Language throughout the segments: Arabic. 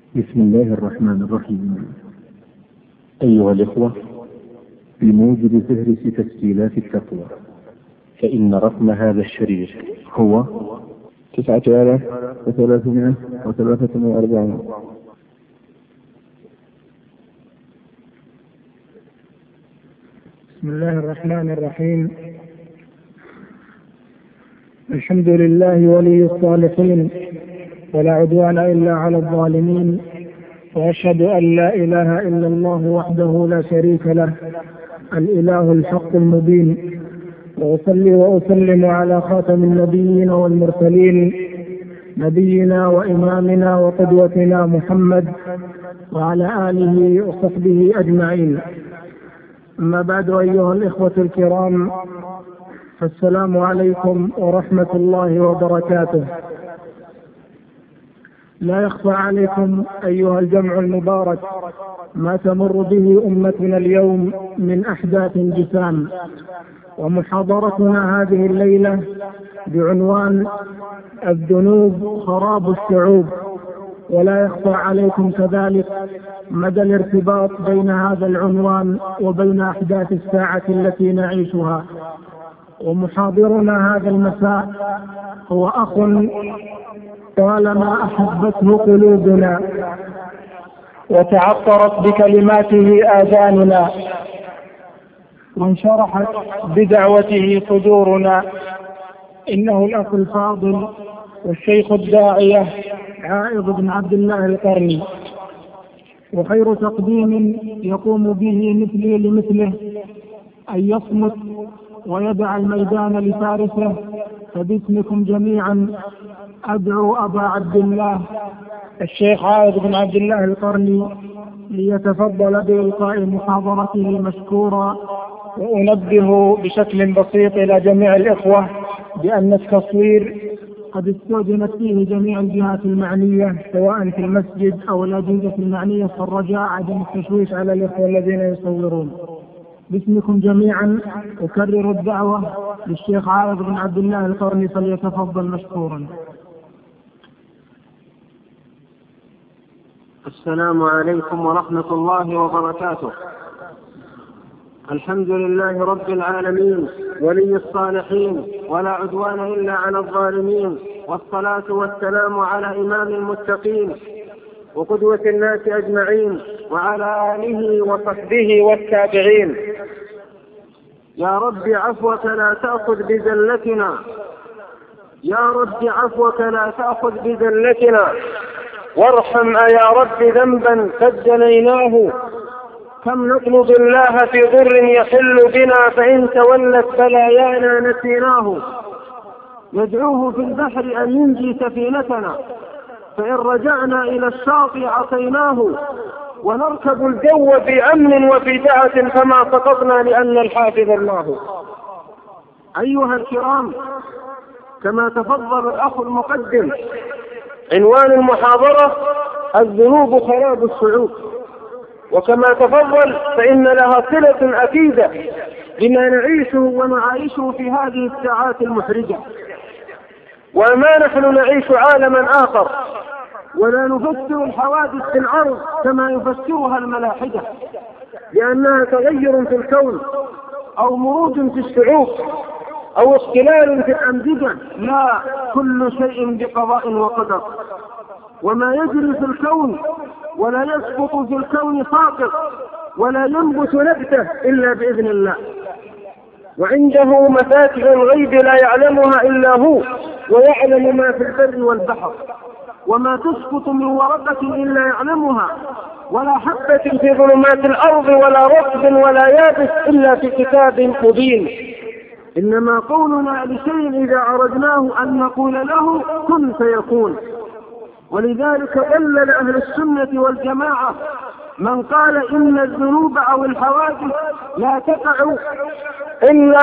بسم الله الرحمن الرحيم. أيها الإخوة، بموجب فهرس تسجيلات التقوى، فإن رقم هذا الشريط هو 9343. بسم الله الرحمن الرحيم. الحمد لله ولي الصالحين، ولا عدوان إلا على الظالمين، وأشهد أن لا إله إلا الله وحده لا شريك له، الإله الحق المبين، وأصلي وأسلم على خاتم النبيين والمرسلين، نبينا وإمامنا وقدوتنا محمد وعلى آله وصحبه أجمعين. أما بعد، أيها الإخوة الكرام، فالسلام عليكم ورحمة الله وبركاته. لا يخفى عليكم أيها الجمع المبارك ما تمر به أمتنا اليوم من أحداث جسام، ومحاضرتنا هذه الليلة بعنوان الذنوب خراب الشعوب. ولا يخفى عليكم كذلك مدى الارتباط بين هذا العنوان وبين أحداث الساعة التي نعيشها. ومحاضرنا هذا المساء هو أخ طالما أحبته قلوبنا وتعطرت بكلماته آذاننا، وانشرحت بدعوته صدورنا. إنه الأخ الفاضل والشيخ الداعية عائض بن عبد الله القرني، وخير تقديم يقوم به مثلي لمثله أن يصمت ويدع الميدان لفارسه. فباسمكم جميعا أدعو أبا عبد الله الشيخ عائض بن عبد الله القرني ليتفضل بإلقاء محاضرته مشكورا. وأنبه بشكل بسيط إلى جميع الإخوة بأن التصوير قد استؤذنت فيه جميع الجهات المعنية سواء في المسجد أو الأجهزة المعنية، فالرجاء عدم التشويش على الإخوة الذين يصورون. باسمكم جميعا أكرر الدعوة للشيخ عائض بن عبد الله القرني، فليتفضل مشكورا. السلام عليكم ورحمة الله وبركاته. الحمد لله رب العالمين ولي الصالحين، ولا عدوان إلا على الظالمين، والصلاة والسلام على إمام المتقين وقدوة الناس أجمعين، وعلى آله وصحبه والتابعين. يا رب عفوك لا تأخذ بذلتنا، يا رب عفوك لا تأخذ بذلتنا، وارحم يا رب ذنبا قد جنيناه. كم نطلب الله في ضر يحل بنا، فإن تولت بلايانا نسيناه. ندعوه في البحر أن ينجي سفينتنا، فإن رجعنا إلى الشاطئ عصيناه. ونركب الجو بأمن وفي دعة، فما سقطنا لأن الحافظ الله. أيها الكرام، كما تفضل الأخ المقدم، عنوان المحاضرة الذنوب خراب الشعوب. وكما تفضل فإن لها صلة أكيدة بما نعيشه ونعايشه في هذه الساعات المحرجة. وما نحن نعيش عالما آخر، ولا نفسر الحوادث في العرض كما يفسرها الملاحدة لأنها تغير في الكون أو مروج في الشعوب أو اختلال في الأمزجة. لا، كل شيء بقضاء وقدر. وما يجري في الكون ولا يسقط في الكون ساقط، ولا ينبت نبته إلا بإذن الله. وعنده مفاتح الغيب لا يعلمها إلا هو، ويعلم ما في البر والبحر. وما تسقط من ورقة إلا يعلمها، ولا حبة في ظلمات الأرض ولا رطب ولا يابس إلا في كتاب مبين. إنما قولنا لشيء إذا أردناه أن نقول له كن فيكون. ولذلك دلل أهل السنة والجماعة من قال إن الذنوب أو الحوادث لا تقع إلا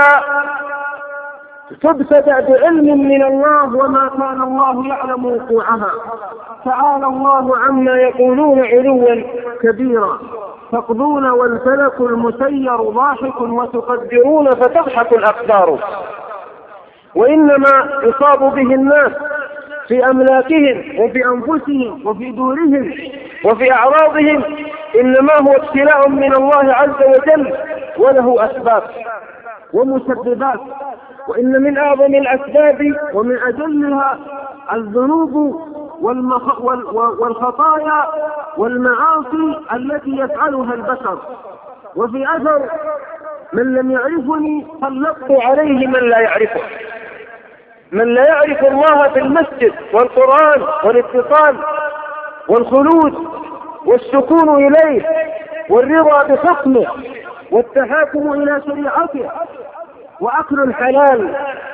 تبتدأ بعلم من الله، وما كان الله يعلم وقوعها. تعالى الله عما يقولون علوا كبيرا. تقضون والفلك المسير ضاحك، وتقدرون فتضحك الأقدار. وإنما يصاب به الناس في أملاكهم وفي أنفسهم وفي دورهم وفي أعراضهم إنما هو ابتلاء من الله عز وجل، وله أسباب ومسببات. وإن من أعظم الأسباب ومن أجلها الذنوب والخطايا والمعاصي التي يفعلها البشر. وفي أثر: من لم يعرفني سلطت عليه من لا يعرفه. من لا يعرف الله في المسجد والقرآن والاتصال والخلود والسكون إليه والرضا بحكمه والتحاكم إلى شريعته وأكل الحلال،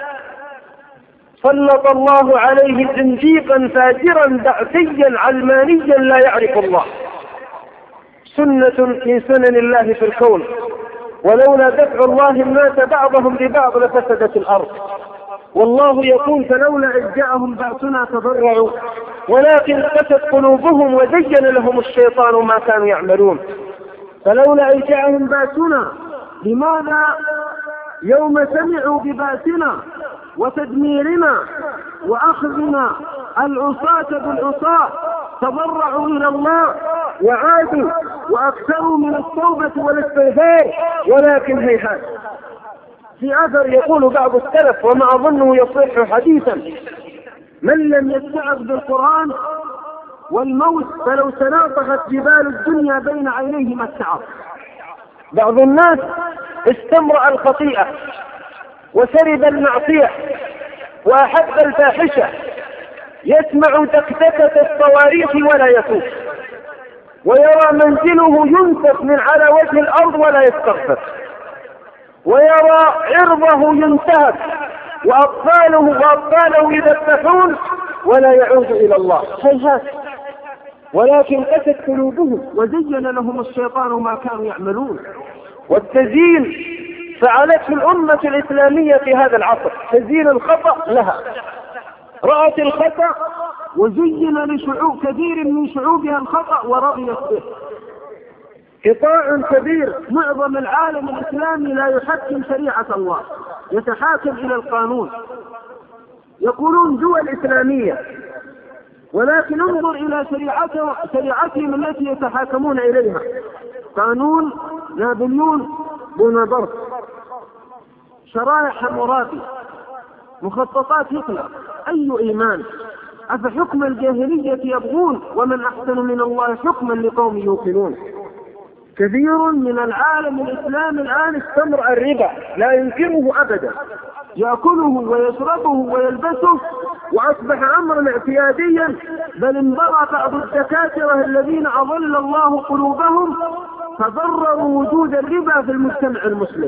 سلط الله عليه زنديقا فاجرا بعثيا علمانيا لا يعرف الله. سنة من سنن الله في الكون، ولولا دفع الله الناس بعضهم ببعض لفسدت الأرض. والله يقول: فلولا إذ جاءهم بأسنا تضرعوا ولكن قست قلوبهم وزين لهم الشيطان ما كانوا يعملون. فلولا إذ جاءهم بأسنا، لماذا؟ يوم سمعوا ببأسنا وتدميرنا وأخذنا العصاة بالعصاة تضرعوا إلى الله وعادوا وأكثروا من التوبة والاستغفار، ولكن هيهات. في أثر يقول بعض السلف وما أظنه يصح حديثا: من لم يستعذ بالقرآن والموت فلو تناطحت جبال الدنيا بين عينيه ما استعاذ. بعض الناس استمرأ الخطيئة وشرب المعصية وأحب الفاحشة، يسمع تكتكة الصواريخ ولا يتوب، ويرى منزله ينسف من على وجه الأرض ولا يستغفر، ويرى عرضه ينتهك وأطفاله يذبحون ولا يعود إلى الله. هيهات. ولكن قست قلوبهم وزين لهم الشيطان ما كانوا يعملون. والتزيين فعلته الأمة الإسلامية في هذا العصر، تزيين الخطأ لها. رأت الخطأ وزين لشعوب كثير من شعوبها الخطأ ورضيت به. قطاع كبير معظم العالم الإسلامي لا يحكم شريعة الله، يتحاكم إلى القانون. يقولون دول إسلامية، ولكن انظر إلى شريعتهم التي يتحاكمون إليها: قانون نابليون بونابرت، شرائع حمورابي، مخططات هتلر. أي إيمان؟ أفحكم الجاهلية يبغون ومن أحسن من الله حكما لقوم يوقنون. كثير من العالم الإسلامي الآن استمر الربا، لا ينكره أبدا، يأكله ويشربه ويلبسه، وأصبح أمرا اعتياديا. بل انبغى بعض الدكاترة الذين أضل الله قلوبهم فضرروا وجود الربا في المجتمع المسلم.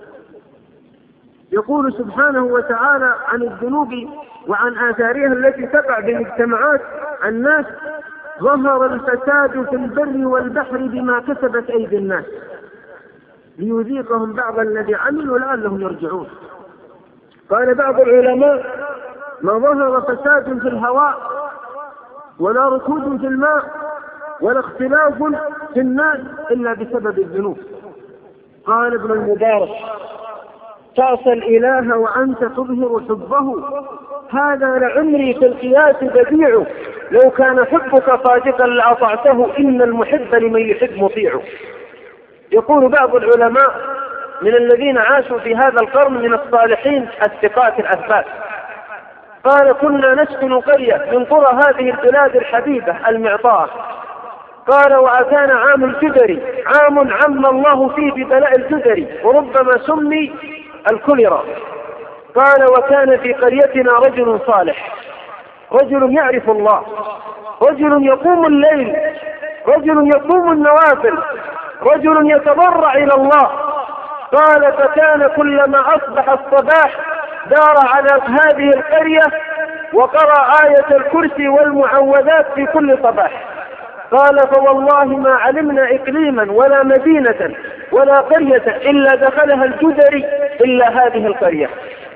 يقول سبحانه وتعالى عن الذنوب وعن آثارها التي تقع بمجتمعات الناس: ظهر الفساد في البر والبحر بما كسبت أيدي الناس ليذيقهم بعض الذي عملوا لعلهم يرجعون. قال بعض العلماء: ما ظهر فساد في الهواء ولا ركود في الماء ولا اختلاف في الناس إلا بسبب الذنوب. قال ابن المبارك: تعصى الإله وأنت تظهر حبه، هذا لعمري في القياس بديع، لو كان حبك صادقا لأطعته، إن المحب لمن يحب مطيع. يقول بعض العلماء من الذين عاشوا في هذا القرن من الصالحين الثقات الأثبات، قال: كنا نسكن قرية من قرى هذه البلاد الحبيبة المعطاء. قال: وأتانا عام الجدري، عام عم الله فيه ببلاء الجدري وربما سمي الكوليرا. قال: وكان في قريتنا رجل صالح، رجل يعرف الله، رجل يقوم الليل، رجل يقوم النوافل، رجل يتضرع إلى الله. قال: فكان كلما أصبح الصباح دار على هذه القرية وقرأ آية الكرسي والمعوذات في كل صباح. قال: فوالله ما علمنا إقليما ولا مدينة ولا قرية إلا دخلها الجدري إلا هذه القرية.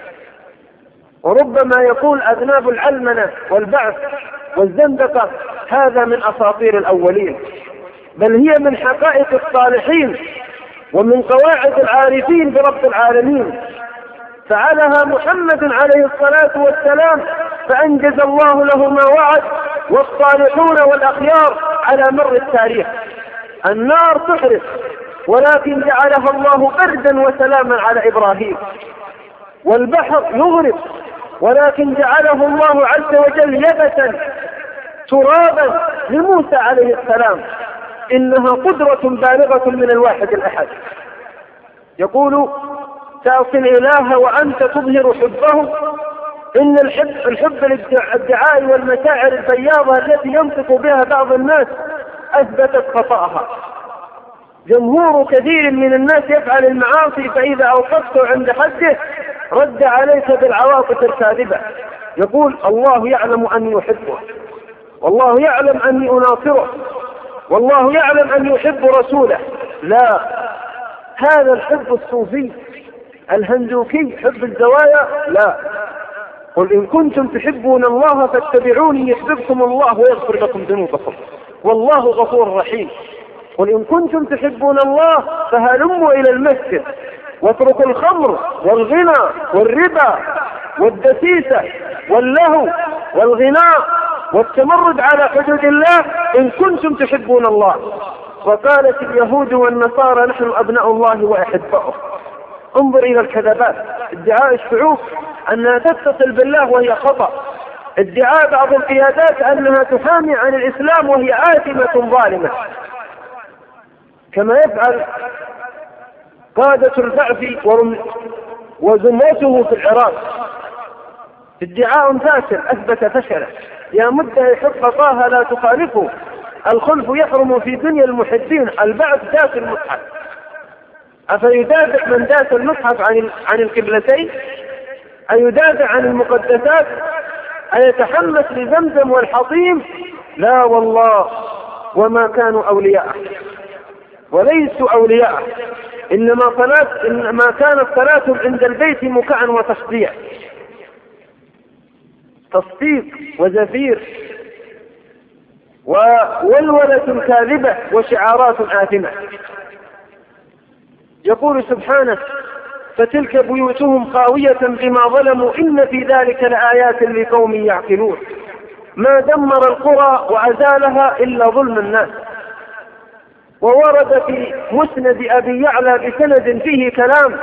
وربما يقول أذناب العلمنة والبعث والزندقة هذا من أساطير الأولين، بل هي من حقائق الصالحين ومن قواعد العارفين برب العالمين. فعلها محمد عليه الصلاة والسلام فأنجز الله له ما وعد، والصالحون والأخيار على مر التاريخ. النار تحرق ولكن جعلها الله بردا وسلاما على إبراهيم، والبحر يغرق ولكن جعله الله عز وجل يبسا ترابا لموسى عليه السلام. إنها قدرة بالغة من الواحد الأحد. يقول تعصي الإله وأنت تظهر حبه، إن الحب الادعاء والمشاعر البياضة التي ينطق بها بعض الناس أثبتت خطأها. جمهور كثير من الناس يفعل المعاصي، فإذا أوقفته عند حده رد عليك بالعواطف الكاذبة. يقول الله يعلم أني أحبه، والله يعلم أني أناصره، والله يعلم أني أحب رسوله. لا، هذا الحب الصوفي الهندوكي، حب الزوايا، لا. قل إن كنتم تحبون الله فاتبعوني يحببكم الله ويغفر لكم ذنوبكم والله غفور رحيم. قل إن كنتم تحبون الله فهلموا إلى المسجد واتركوا الخمر والغنى والربا والدسيسة واللهو والغناء والتمرد على حدود الله إن كنتم تحبون الله. وقالت اليهود والنصارى نحن أبناء الله وأحباؤه. انظر إلى الكذبات. ادعاء الشعوب أنها تتصل بالله وهي خطأ. ادعاء بعض القيادات أنها تحامي عن الإسلام وهي آثمة ظالمة، كما يفعل قادة البعث وزمرته في العراق. ادعاء فاشل أثبت فشله. يا مدعي حب طه لا تخالفه، الخلف يحرم في دنيا المحبين، البعث داس المصحف. أفيدافع من داس المصحف عن القبلتين؟ أيدافع عن المقدسات؟ أيتحمس لزمزم والحطيم؟ لا والله، وما كانوا أولياء وليسوا أولياء، إنما كانت صلاتهم عند البيت مكعا وتصديق وزفير وولولة كاذبة وشعارات آثمة. يقول سبحانه فتلك بيوتهم خاوية بما ظلموا إن في ذلك لآيات لقوم يعقلون. ما دمر القرى وأزالها إلا ظلم الناس. وورد في مسند أبي يعلى بسند فيه كلام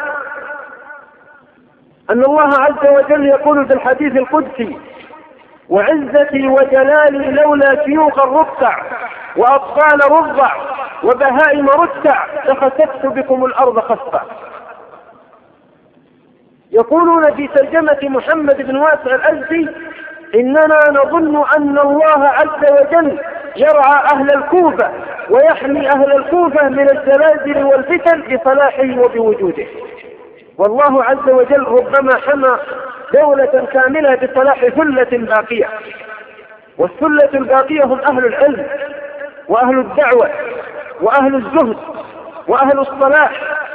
أن الله عز وجل يقول في الحديث القدسي وعزتي وجلالي لولا شيوخ الركع وأطفال رضع وبهائم رتع لخسفت بكم الأرض خسفا. يقولون في ترجمة محمد بن واسع الأزدي إننا نظن أن الله عز وجل يرعى أهل الكوفة ويحمي أهل الكوفة من الزلازل والفتن بصلاحه وبوجوده. والله عز وجل ربما حمى دولة كاملة بصلاح ثلة باقية، والثلة الباقية هم أهل العلم وأهل الدعوة وأهل الزهد وأهل الصلاح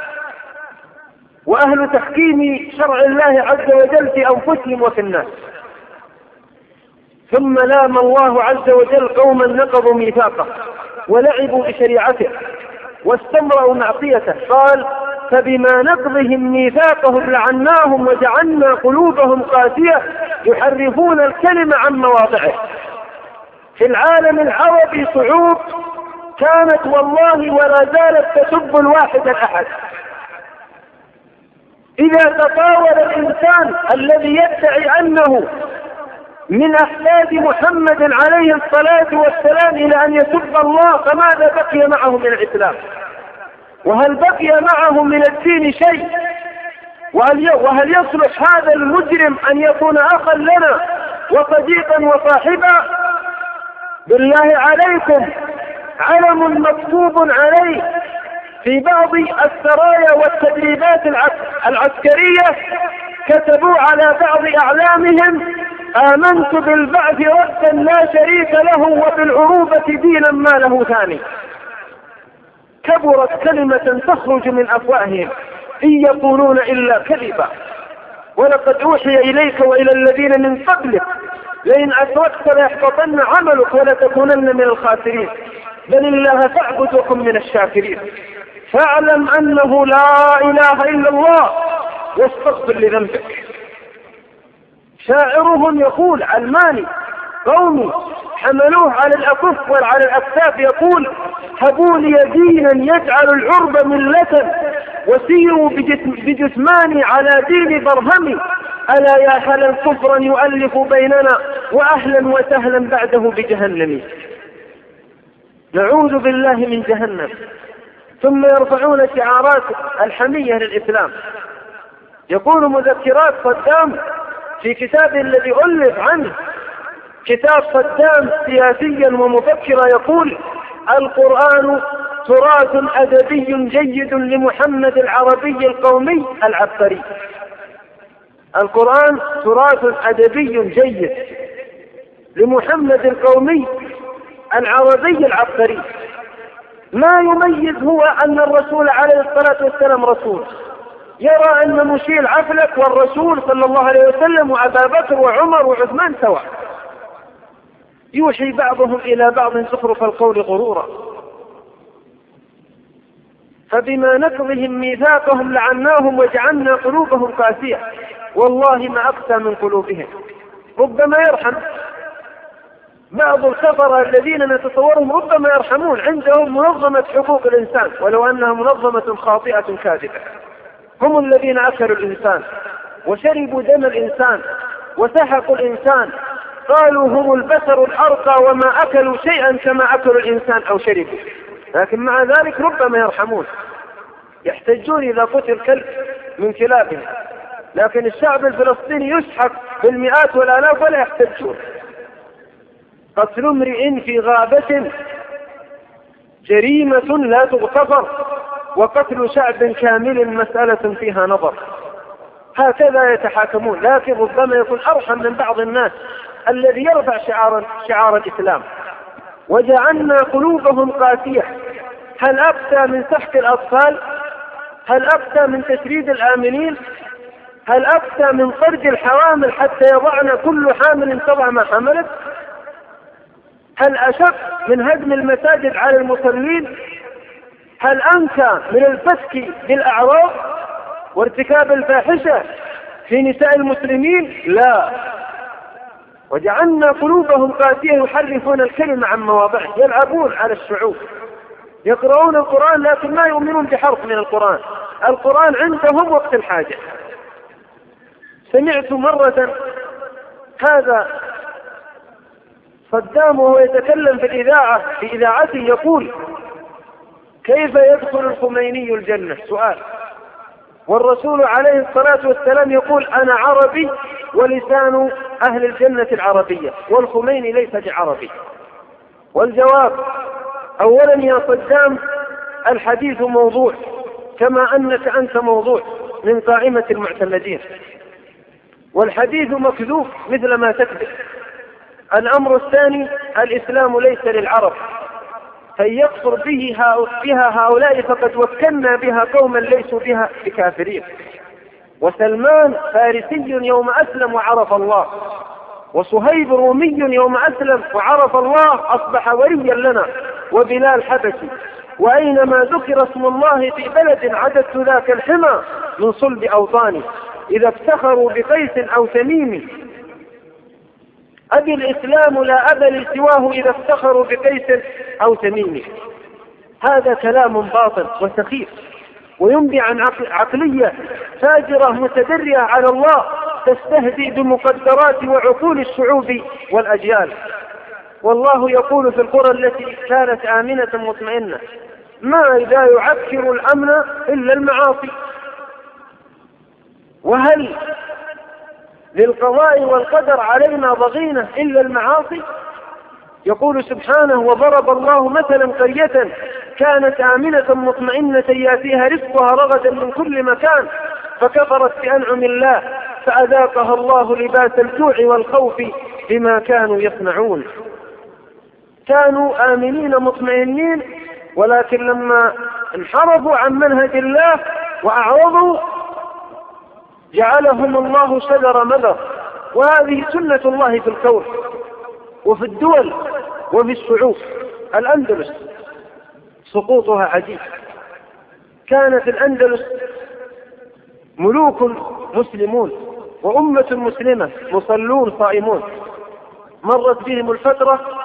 وأهل تحكيم شرع الله عز وجل في أنفسهم وفي الناس. ثم لام الله عز وجل قوما نقضوا ميثاقه ولعبوا بشريعته واستمروا معصيته، قال فبما نقضهم ميثاقهم لعناهم وجعلنا قلوبهم قاسية يحرفون الكلمة عن مواضعه. في العالم العربي صعوب كانت والله ولا زالت تسب الواحد الأحد. إذا تطاول الإنسان الذي يدعي أنه من أحفاد محمد عليه الصلاة والسلام إلى أن يسب الله فماذا بقي معه من الإسلام؟ وهل بقي معه من الدين شيء؟ وهل يصلح هذا المجرم أن يكون أخا لنا وصديقا وصاحبا؟ بالله عليكم علم مكتوب عليه في بعض السرايا والتدريبات العسكرية كتبوا على بعض أعلامهم آمنت بالبعث ربا لا شريك له وبالعروبة دينا ما له ثاني. كبرت كلمة تخرج من أفواههم إن يقولون إلا كذبا. ولقد أوحي إليك وإلى الذين من قبلك لئن أشركت ليحبطن عملك ولتكونن من الخاسرين بل الله فاعبد وكن من الشاكرين. فاعلم أنه لا إله إلا الله واستغفر لذنبك. شاعرهم يقول علماني قومي حملوه على الأكف وعلى الأكتاف، يقول هبوا لي دينا يجعل العرب ملة وسيروا بجثماني على دين برهمي، ألا يا هلا كفرا يؤلف بيننا وأهلا وسهلا بعده بجهنم. نعوذ بالله من جهنم. ثم يرفعون شعارات الحمية للإسلام. يقول مذكرات صدام في كتابه الذي ألف عنه، كتاب صدام سياسيا ومفكرا، يقول القرآن تراث أدبي جيد لمحمد العربي القومي العبقري. القرآن تراث أدبي جيد لمحمد القومي العربي العبقري. ما يميز هو أن الرسول عليه الصلاة والسلام رسول، يرى أن مشيل عفلك والرسول صلى الله عليه وسلم وأبا بكر وعمر وعثمان سواء، يوحي بعضهم إلى بعض زخرف القول غرورا. فبما نقضهم ميثاقهم لعناهم وجعلنا قلوبهم قاسية، والله ما أقسى من قلوبهم. ربما يرحم بعض الكفرة الذين نتصورهم، ربما يرحمون، عندهم منظمة حقوق الإنسان ولو أنها منظمة خاطئة كاذبة. هم الذين أكلوا الإنسان وشربوا دم الإنسان وسحقوا الإنسان، قالوا هم البشر الأرقى وما أكلوا شيئا كما أكلوا الإنسان أو شربوا، لكن مع ذلك ربما يرحمون، يحتجون إذا قتل كلب من كلابهم، لكن الشعب الفلسطيني يسحق بالمئات والآلاف ولا يحتجون. قتل امرئ في غابة جريمة لا تغتفر، وقتل شعب كامل مسألة فيها نظر. هكذا يتحاكمون، لكن ربما يكون أرحم من بعض الناس الذي يرفع شعار الإسلام. وجعلنا قلوبهم قاسية. هل أقسى من سحق الأطفال؟ هل أقسى من تشريد الآمنين؟ هل أقسى من فرج الحوامل حتى يضعن كل حامل تضع ما حملت؟ هل أشق من هدم المساجد على المصلين؟ هل أنكى من الفتك بالأعراض وارتكاب الفاحشة في نساء المسلمين؟ لا. وجعلنا قلوبهم قاسية يحرفون الكلمة عن مواضعه، يلعبون على الشعوب، يقرؤون القرآن لكن ما يؤمنون بحرف من القرآن. القرآن عندهم وقت الحاجة. سمعت مرة هذا صدام وهو يتكلم في الإذاعة في إذاعته يقول كيف يدخل الخميني الجنة؟ سؤال. والرسول عليه الصلاة والسلام يقول أنا عربي ولسان أهل الجنة العربية، والخميني ليس بعربي. والجواب أولا يا صدام الحديث موضوع كما أنك أنت موضوع من قائمة المعتمدين، والحديث مكذوب مثل ما تكذب. الأمر الثاني الإسلام ليس للعرب، فإن يكفر بها هؤلاء فقد وكلنا بها قوما ليسوا بها بكافرين. وسلمان فارسي يوم أسلم وعرف الله، وصهيب رومي يوم أسلم وعرف الله أصبح وليا لنا، وبلال حبشي. وأينما ذكر اسم الله في بلد عددت ذاك الحمى من صلب أوطاني، إذا افتخروا بقيس أو تميم أبي الإسلام لا أبا لي سواه، إذا افتخروا بقيس أو تميم. هذا كلام باطل وسخيف وينبي عن عقلية فاجرة متدرية على الله، تستهزئ بمقدرات وعقول الشعوب والأجيال. والله يقول في القرى التي كانت آمنة مطمئنة ما إذا يعكر الأمن إلا المعاصي. وهل للقضاء والقدر علينا ضغينة إلا المعاصي؟ يقول سبحانه وضرب الله مثلا قرية كانت آمنة مطمئنة يأتيها رزقها رغدا من كل مكان فكفرت بأنعم الله فأذاقها الله لباس الجوع والخوف بما كانوا يصنعون. كانوا آمنين مطمئنين، ولكن لما انحرفوا عن منهج الله وأعرضوا جعلهم الله شجر مذر. وهذه سنة الله في الكون وفي الدول وفي الشعوب. الأندلس سقوطها عجيب. كانت الأندلس ملوك مسلمون وأمة مسلمة مصلون صائمون، مرت بهم الفترة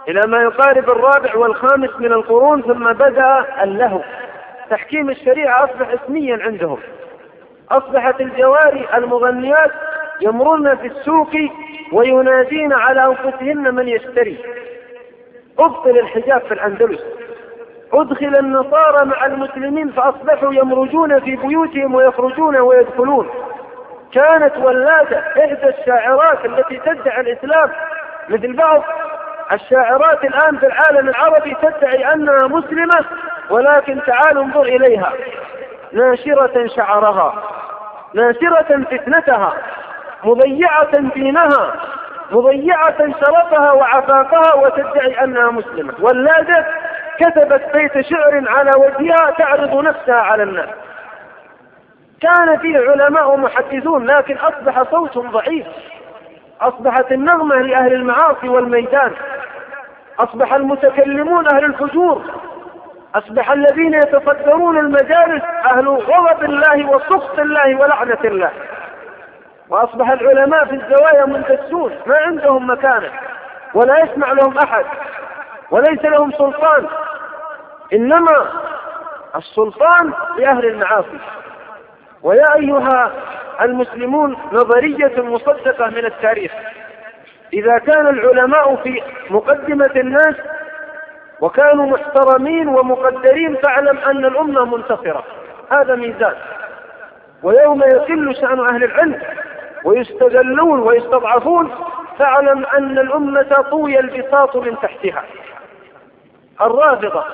إلى ما يقارب الرابع والخامس من القرون، ثم بدأ اللهو. تحكيم الشريعة أصبح اسميا عندهم. أصبحت الجواري المغنيات يمرن في السوق وينادين على أنفسهن من يشتري. أبطل الحجاب في الأندلس. أدخل النصارى مع المسلمين فأصبحوا يمرجون في بيوتهم ويخرجون ويدخلون. كانت ولادة إحدى الشاعرات التي تدعي الإسلام، مثل بعض الشاعرات الآن في العالم العربي تدعي أنها مسلمة، ولكن تعالوا انظر إليها، ناشرة شعرها، ناشرة فتنتها، مضيعة دينها، مضيعة شرفها وعفافها، وتدعي أنها مسلمة. ولادة كتبت بيت شعر على وجهها تعرض نفسها على الناس. كان فيه علماء ومحدثون، لكن أصبح صوتهم ضعيف. أصبحت النغمة لأهل المعاصي والميدان. أصبح المتكلمون أهل الفجور. أصبح الذين يتصدرون المجالس أهل غضب الله وسخط الله ولعنة الله. وأصبح العلماء في الزوايا مندسون، ما عندهم مكانة ولا يسمع لهم أحد وليس لهم سلطان، إنما السلطان لأهل المعاصي. ويا أيها المسلمون، نظرية مصدقة من التاريخ: إذا كان العلماء في مقدمة الناس وكانوا محترمين ومقدرين، فاعلم أن الأمة منتصرة. هذا ميزان. ويوم يقل شأن أهل العلم ويستذلون ويستضعفون، فاعلم أن الأمة طوي البساط من تحتها. الرافضة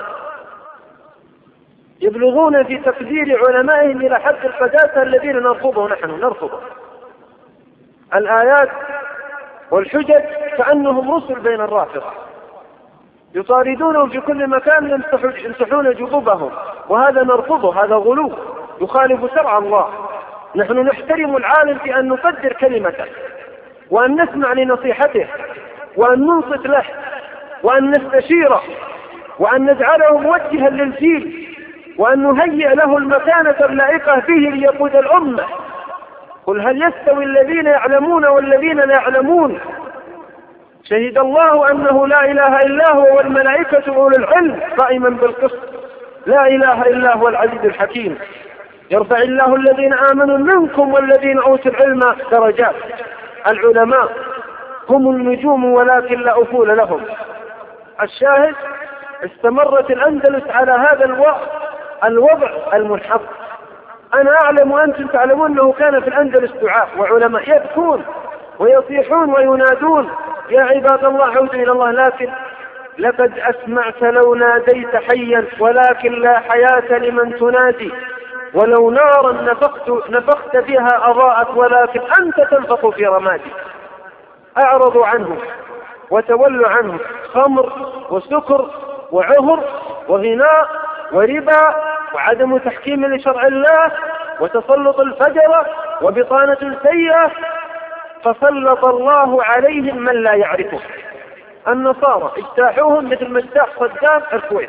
يبلغون في تقدير علمائهم إلى حد القداسة الذين نرفضه. نحن نرفضه. الآيات والحجج كأنهم رسل بين الرافضة، يطاردونهم في كل مكان، يمسحون جبوبهم، وهذا نرفضه. هذا غلو يخالف شرع الله. نحن نحترم العالم في أن نقدر كلمته، وأن نسمع لنصيحته، وأن ننصت له، وأن نستشيره، وأن نجعله موجها للجيل، وأن نهيئ له المكانة اللائقة فيه ليقود الأمة. قل هل يستوي الذين يعلمون والذين لا يعلمون؟ شهد الله أنه لا إله إلا هو والملائكة أولو العلم قائما بالقسط. لا إله إلا هو العزيز الحكيم. يرفع الله الذين آمنوا منكم والذين أوتوا العلم درجات. العلماء هم النجوم ولكن لا أفول لهم. الشاهد: استمرت الأندلس على هذا الوضع المنحط. أنا أعلم وأنتم تعلمون أنه كان في الأندلس دعاة وعلماء يبكون ويصيحون وينادون: يا عباد الله عودوا إلى الله. لكن لقد أسمعت لو ناديت حيا، ولكن لا حياة لمن تنادي. ولو نارا نفخت بها أضاءت، ولكن أنت تنفخ في رمادي. أعرضوا عنه وتولوا عنه. خمر وسكر وعهر وغناء وربا وعدم تحكيم لشرع الله وتسلط الفجرة وبطانة سيئة، فسلط الله عليهم من لا يعرفه. النصارى اجتاحوهم مثل ما اجتاح صدام الكويت.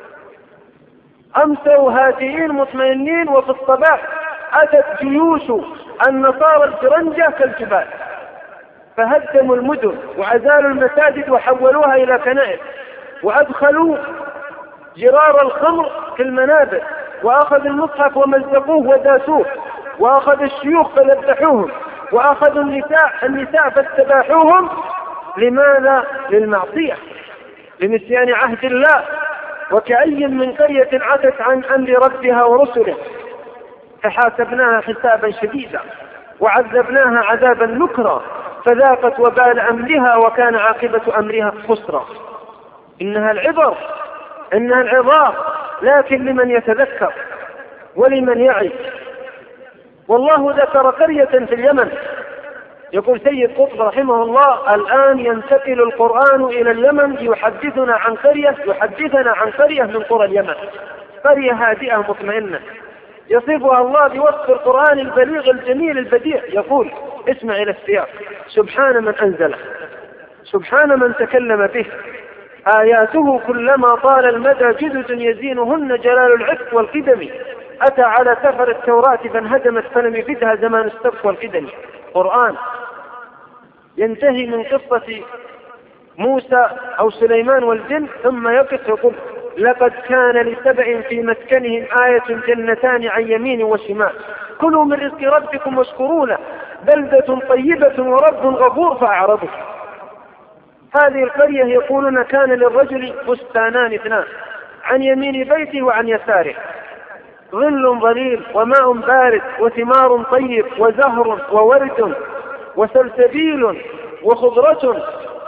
أمسوا هادئين مطمئنين، وفي الصباح أتت جيوش النصارى الفرنجة كالجبال، فهدموا المدن وعزالوا المساجد وحولوها إلى كنائس، وأدخلوا جرار الخمر في المنابر، وأخذوا المصحف ومزقوه وداسوه، وأخذوا الشيوخ فذبحوهم، وأخذوا النساء فاستباحوهم. لماذا؟ للمعصية، لنسيان عهد الله. وكأي من قرية عتت عن أمر ربها ورسله فحاسبناها حسابا شديدا وعذبناها عذابا نكرا فذاقت وبال أمرها وكان عاقبة أمرها خسرا. إنها العبر، إنها العظام، لكن لمن يتذكر ولمن يعي. والله ذكر قرية في اليمن. يقول سيد قطب رحمه الله: الآن ينتقل القرآن إلى اليمن يحدثنا عن قرية من قرى اليمن، قرية هادئة مطمئنة يصفها الله بوصف القرآن البليغ الجميل البديع. يقول: اسمع إلى السياق: سبحان من أنزله، سبحان من تكلم به، آياته كلما طال المدى جدد يزينهن جلال العفق والقدم، أتى على سفر التوراة فانهدمت فلم يفدها زمان السبق والقدم. قرآن ينتهي من قصة موسى أو سليمان والجن، ثم يقف يقول لقد كان لسبأ في مسكنهم آية جنتان عن يمين وشمال كلوا من رزق ربكم واشكروا له بلدة طيبة ورب غفور فأعرضوا. هذه القرية يقولون كان للرجل بستانان اثنان عن يمين بيته وعن يساره، ظل ظليل وماء بارد وثمار طيب وزهر وورد وسلسبيل وخضرة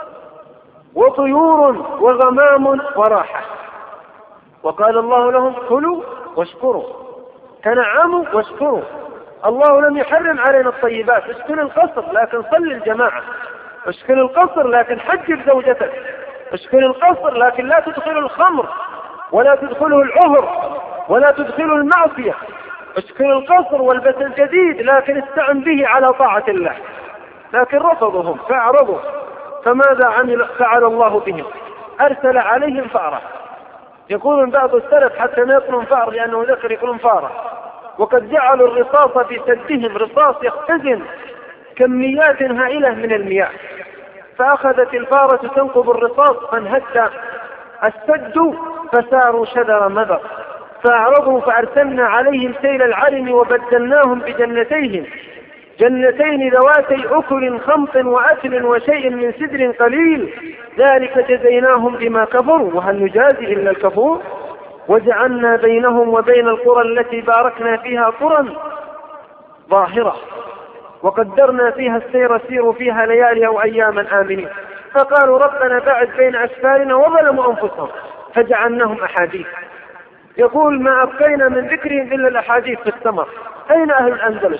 وطيور وغمام وراحة. وقال الله لهم كلوا واشكروا، تنعموا واشكروا. الله لم يحرم علينا الطيبات، اسكن القصر لكن صل الجماعة، اسكن القصر لكن حجب زوجتك، اسكن القصر لكن لا تدخل الخمر ولا تدخله العهر ولا تدخله المعصية، اسكن القصر والبس الجديد لكن استعن به على طاعة الله. لكن رفضهم فأعرضوا، فماذا فعل الله بهم؟ أرسل عليهم فأرة. يقول بعض السلف حتى ما يقولون فأر لأنه ذكر يقولون فارة، وقد جعلوا الرصاص في سدهم، رصاص يختزن كميات هائلة من المياه، فأخذت الفارة تنقب الرصاص فانهد السد فساروا شذر مذر، فأعرضوا فأرسلنا عليهم سيل العرم وبدلناهم بجنتين ذواتي أكل خمط وأكل وشيء من سدر قليل ذلك جزيناهم بما كفروا وهل نجازي إلا الكفور. وجعلنا بينهم وبين القرى التي باركنا فيها قرى ظاهرة وقدرنا فيها السير سيروا فيها ليالي أو أياما آمنين، فقالوا ربنا باعد بين أسفارنا وظلموا أنفسهم فجعلناهم أحاديث. يقول ما أبقينا من ذكرهم إلا الأحاديث في السمر. أين أهل الأندلس؟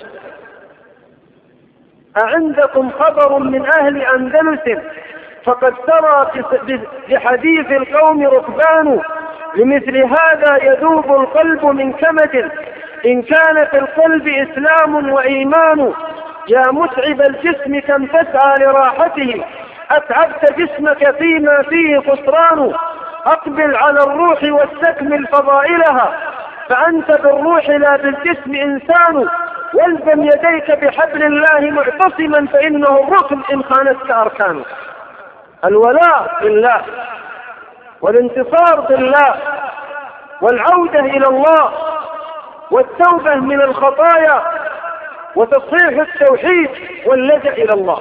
أعندكم خبر من أهل أندلس؟ فقد ترى بحديث القوم ركبان، لمثل هذا يذوب القلب من كمد، إن كان في القلب إسلام وإيمان. يا متعب الجسم كم تسعى لراحته، أتعبت جسمك فيما فيه خسران. أقبل على الروح واستكمل فضائلها، فأنت بالروح لا بالجسم إنسان. والزم يديك بحبل الله معتصما، فإنه الركن إن خانتك أركانه. الولاء بالله والانتصار بالله والعودة إلى الله والتوبة من الخطايا وتصحيح التوحيد واللجأ إلى الله.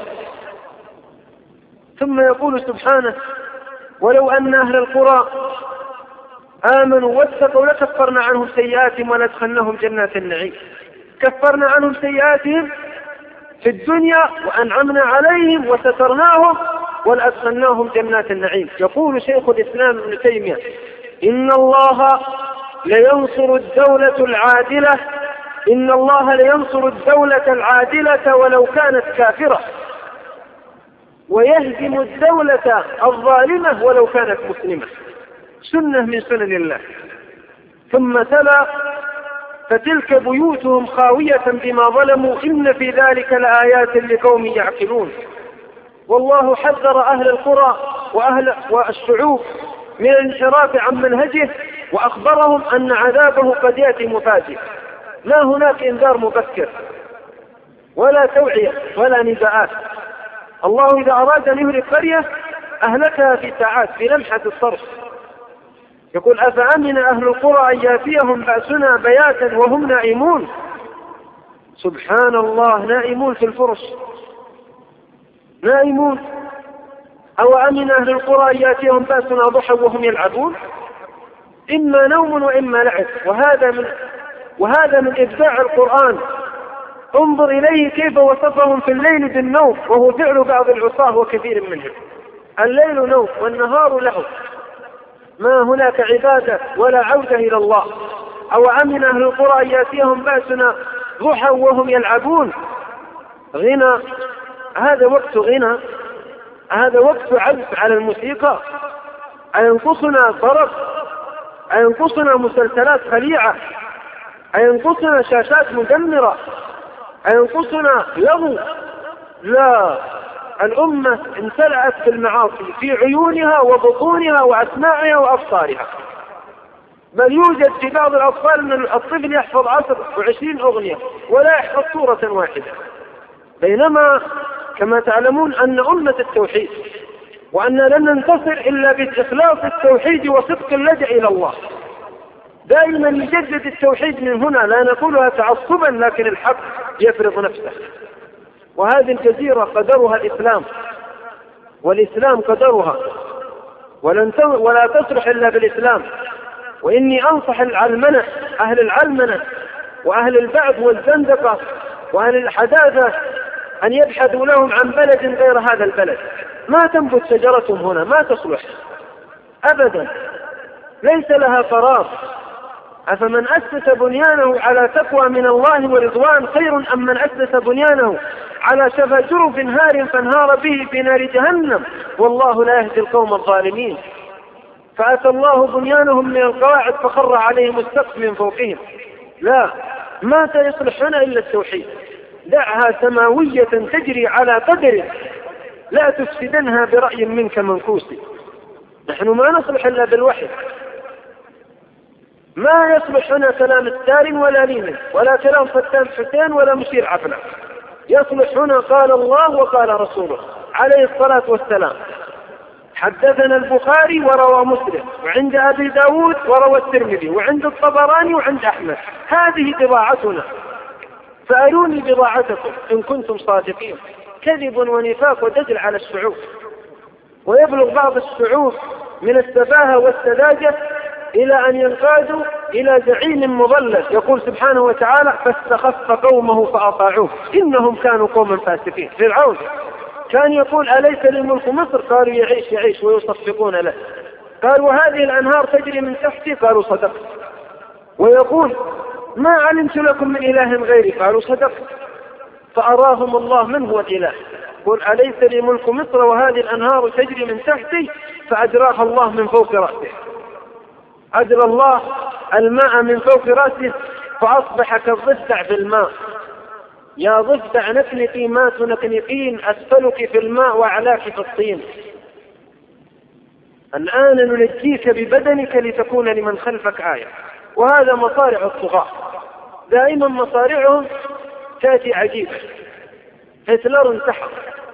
ثم يقول سبحانه ولو أن أهل القرى آمنوا واتقوا لكفرنا عنهم سيئاتهم ولادخلناهم جنات النعيم. كفرنا عنهم سيئاتهم في الدنيا وأنعمنا عليهم وسترناهم ولأدخلناهم جنات النعيم. يقول شيخ الإسلام ابن تيمية إن الله لينصر الدولة العادلة، إن الله لينصر الدولة العادلة ولو كانت كافرة، ويهزم الدولة الظالمة ولو كانت مسلمة. سنة من سنن الله. ثم تلا فتلك بيوتهم خاوية بما ظلموا إن في ذلك لآيات لقوم يعقلون. والله حذر أهل القرى والشعوب من الانحراف عن منهجه، وأخبرهم أن عذابه قد يأتي مفاجئ. لا هناك إنذار مبكر ولا توعية ولا نداءات. الله إذا أراد أن يهلك قرية أهلكها في ساعات في لمحة الطرف. يقول أفأمن أهل القرى أن يأتيهم بأسنا بياتا وهم نائمون. سبحان الله، نائمون في الفرش، نائمون. أو أمن أهل القرى أن يأتيهم بأسنا ضحى وهم يلعبون. إما نوم وإما لعب. وهذا من إبداع القرآن. انظر إليه كيف وصفهم في الليل بالنوم، وهو فعل بعض العصاة وكثير منهم. الليل نوم والنهار لهو، ما هناك عبادة ولا عودة إلى الله. أو أمن أهل القرى أن يأتيهم بأسنا ضحى وهم يلعبون. غنى، هذا وقت غنى، هذا وقت عزف على الموسيقى. أينقصنا طرب؟ أينقصنا مسلسلات خليعة؟ أينقصنا شاشات مدمرة؟ أينقصنا لغو؟ لا، الأمة امتلأت بالمعاصي في عيونها وبطونها وأسماعها وأبصارها. بل يوجد في بعض الأطفال من الطفل يحفظ 10 و20 أغنية ولا يحفظ سورة واحدة. بينما كما تعلمون أن أمة التوحيد وأننا لن ننتصر إلا بإخلاص التوحيد وصدق اللجأ إلى الله. دائما نجدد التوحيد من هنا، لا نقولها تعصبا، لكن الحق يفرض نفسه. وهذه الجزيرة قدرها الإسلام، والإسلام قدرها، ولا تصلح إلا بالإسلام. وإني أنصح العلمنة، أهل العلمنة وأهل البعث والزندقة وأهل الحداثة أن يبحثوا لهم عن بلد غير هذا البلد. ما تنبت شجرتهم هنا، ما تصلح أبدا، ليس لها قرار. أفمن أسس بنيانه على تقوى من الله ورضوان خير أم من أسس بنيانه على شفا جرف هار فانهار به في نار جهنم والله لا يهدي القوم الظالمين. فأتى الله بنيانهم من القواعد فخر عليهم السقف من فوقهم. لا، ما سيصلح هنا إلا التوحيد. دعها سماوية تجري على قدر، لا تفسدنها برأي منك منكوس. نحن ما نصلح إلا بالوحي. ما يصلح هنا كلام ستالين ولا لينين ولا كلام فتان حسين ولا مشير عفلة. يصلح هنا قال الله وقال رسوله عليه الصلاة والسلام. حدثنا البخاري وروى مسلم، وعند أبي داود وروى الترمذي، وعند الطبراني وعند أحمد. هذه بضاعتنا، فأروني بضاعتكم إن كنتم صادقين. كذب ونفاق ودجل على الشعوب، ويبلغ بعض الشعوب من السفاهة والسذاجة إلى أن ينقادوا إلى زعيم مضلل. يقول سبحانه وتعالى فاستخف قومه فأطاعوه إنهم كانوا قوما فاسقين. فرعون كان يقول أليس لي ملك مصر؟ قالوا يعيش يعيش ويصفقون له. قال وهذه الأنهار تجري من تحتي؟ قالوا صدقت. ويقول ما علمت لكم من إله غيري؟ قالوا صدقت. فأراهم الله من هو الإله. قل أليس لي ملك مصر وهذه الأنهار تجري من تحتي؟ فأجراها الله من فوق رأسه. أجرى الله الماء من فوق رأسه فأصبح كالضفدع في الماء. يا ضفدع نكنقي ما تنكنقين، أسفلك في الماء وأعلاك في الطين. الآن ننجيك ببدنك لتكون لمن خلفك آية. وهذا مصارع الطغاة، دائما مصارعهم تأتي عجيبة. هتلر انتحر،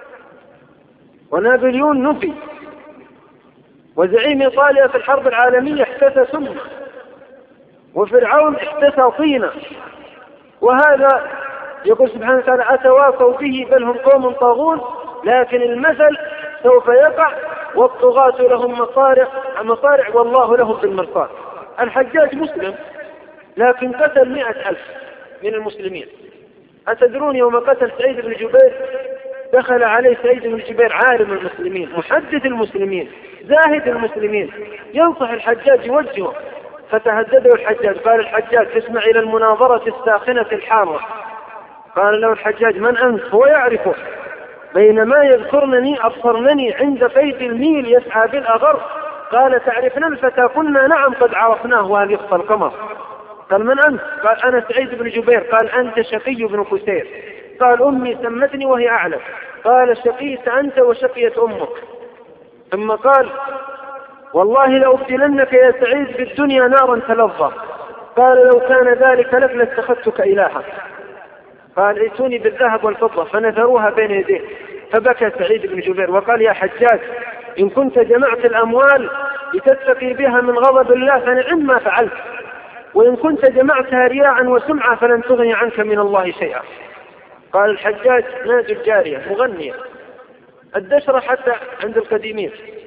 ونابليون نفي، وزعيم إيطاليا في الحرب العالمية احتسى سمة، وفرعون احتسى طينة. وهذا يقول سبحانه وتعالى أتواصوا به بل هم قوم طاغون. لكن المثل سوف يقع، والطغاة لهم مصارع والله لهم بالمرصاد. الحجاج مسلم لكن قتل 100,000 من المسلمين. أتدرون يوم قتل سعيد بن جبير دخل عليه سعيد بن جبير عالم المسلمين، محدث المسلمين، زاهد المسلمين، ينصح الحجاج يوجهه. فتهدده الحجاج. قال الحجاج تسمع إلى المناظرة الساخنة الحارة. قال له الحجاج من أنت؟ هو يعرفه. بينما يذكرنني أبصرنني عند قيد الميل يسعى بالأغر. قال تعرفنا الفتى؟ قلنا نعم قد عرفناه وهل يخفى القمر. قال من أنت؟ قال أنا سعيد بن جبير. قال أنت شقي بن كسير. قال أمي سمتني وهي أعلم. قال شقيت أنت وشقيت أمك. ثم قال والله لأبدلنك يا سعيد بالدنيا نارا تلظى. قال لو كان ذلك لك لاتخذتك إلها. قال ائتوني بالذهب والفضة، فنثروها بين يديه. فبكى سعيد بن جبير وقال يا حجاج إن كنت جمعت الأموال لتتقي بها من غضب الله فنعم ما فعلت، وإن كنت جمعتها رياء وسمعة فلن تغني عنك من الله شيئا. قال الحجاج نادي الجارية مغنية، الدشرة حتى عند القديمين،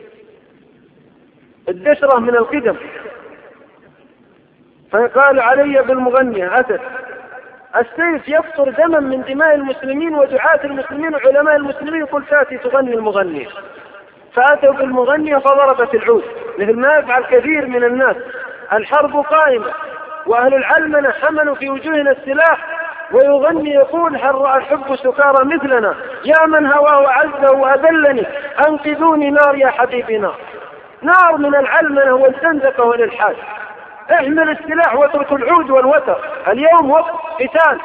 الدشرة من القدم. فقال علي بالمغنية أتت. السيف يفطر دما من دماء المسلمين ودعاة المسلمين وعلماء المسلمين. يقول تأتي تغني المغنية. فأتوا بالمغنية فضربت العود مثل ما يفعل كثير من الناس. الحرب قائمة وأهل العلمنة حملوا في وجوهنا السلاح، ويغني يقول هل رأى الحب سكارى مثلنا يا من هواه عزه وأذلني أنقذوني نار يا حبيبي نار. نار من العلمنة والزندقة والإلحاد. احمل السلاح واترك العود والوتر. اليوم وقت قتال،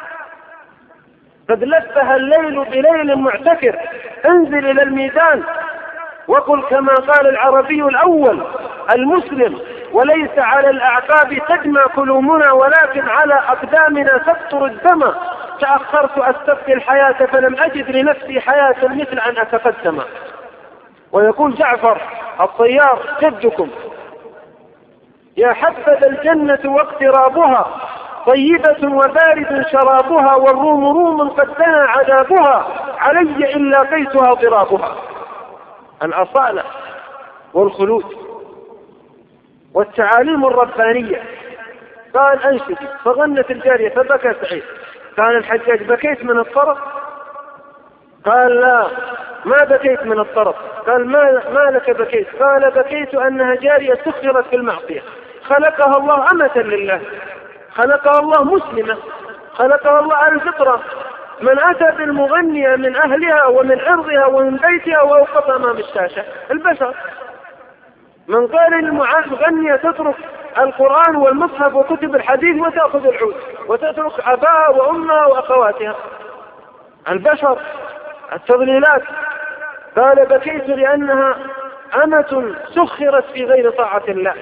قد لفها الليل بليل معتكر. انزل إلى الميدان وقل كما قال العربي الأول المسلم وليس على الأعقاب تدمى قلوبنا ولكن على أقدامنا تقطر الدم. تأخرت أستبقي الحياة فلم أجد لنفسي حياة مثل أن أتقدم. ويقول جعفر الطيار جدكم: يا حبذا الجنة واقترابها، طيبة وبارد شرابها، والروم روم قد دنا عذابها، علي إن لاقيتها ضرابها. الأصالة والخلود والتعاليم الربانية. قال: أنشد، فغنت الجارية فبكى سعيد. قال الحجاج: بكيت من الطرف؟ قال: لا، ما بكيت من الطرف. قال: ما لك بكيت؟ قال: بكيت أنها جارية سخرت في المعصية، خلقها الله أمة لله، خلقها الله مسلمة، خلقها الله على الفطرة. من أتى بالمغنية من أهلها ومن عرضها ومن بيتها ووقف أمام الشاشة البشر. من قال للمغنية تترك القرآن والمصحف وكتب الحديث وتأخذ العود وتترك أباها وأمها وأخواتها البشر التضليلات. قال: بكيت لأنها أمة سخرت في غير طاعة الله،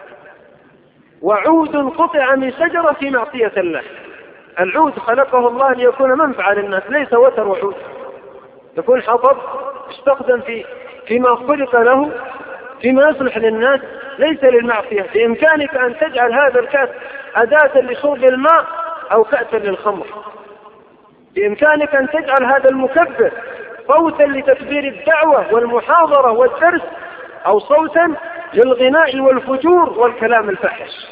وعود قطع من شجرة في معصية الله. العود خلقه الله ليكون منفعة للناس، ليس وتر وعود، يكون حطب استخدم فيما خلق له، فيما يصلح للناس، ليس للمعصية. بإمكانك أن تجعل هذا الكأس أداة لشرب الماء أو كأسا للخمر. بإمكانك أن تجعل هذا المكبر صوتا لتكبير الدعوة والمحاضرة والدرس، أو صوتا للغناء والفجور والكلام الفاحش.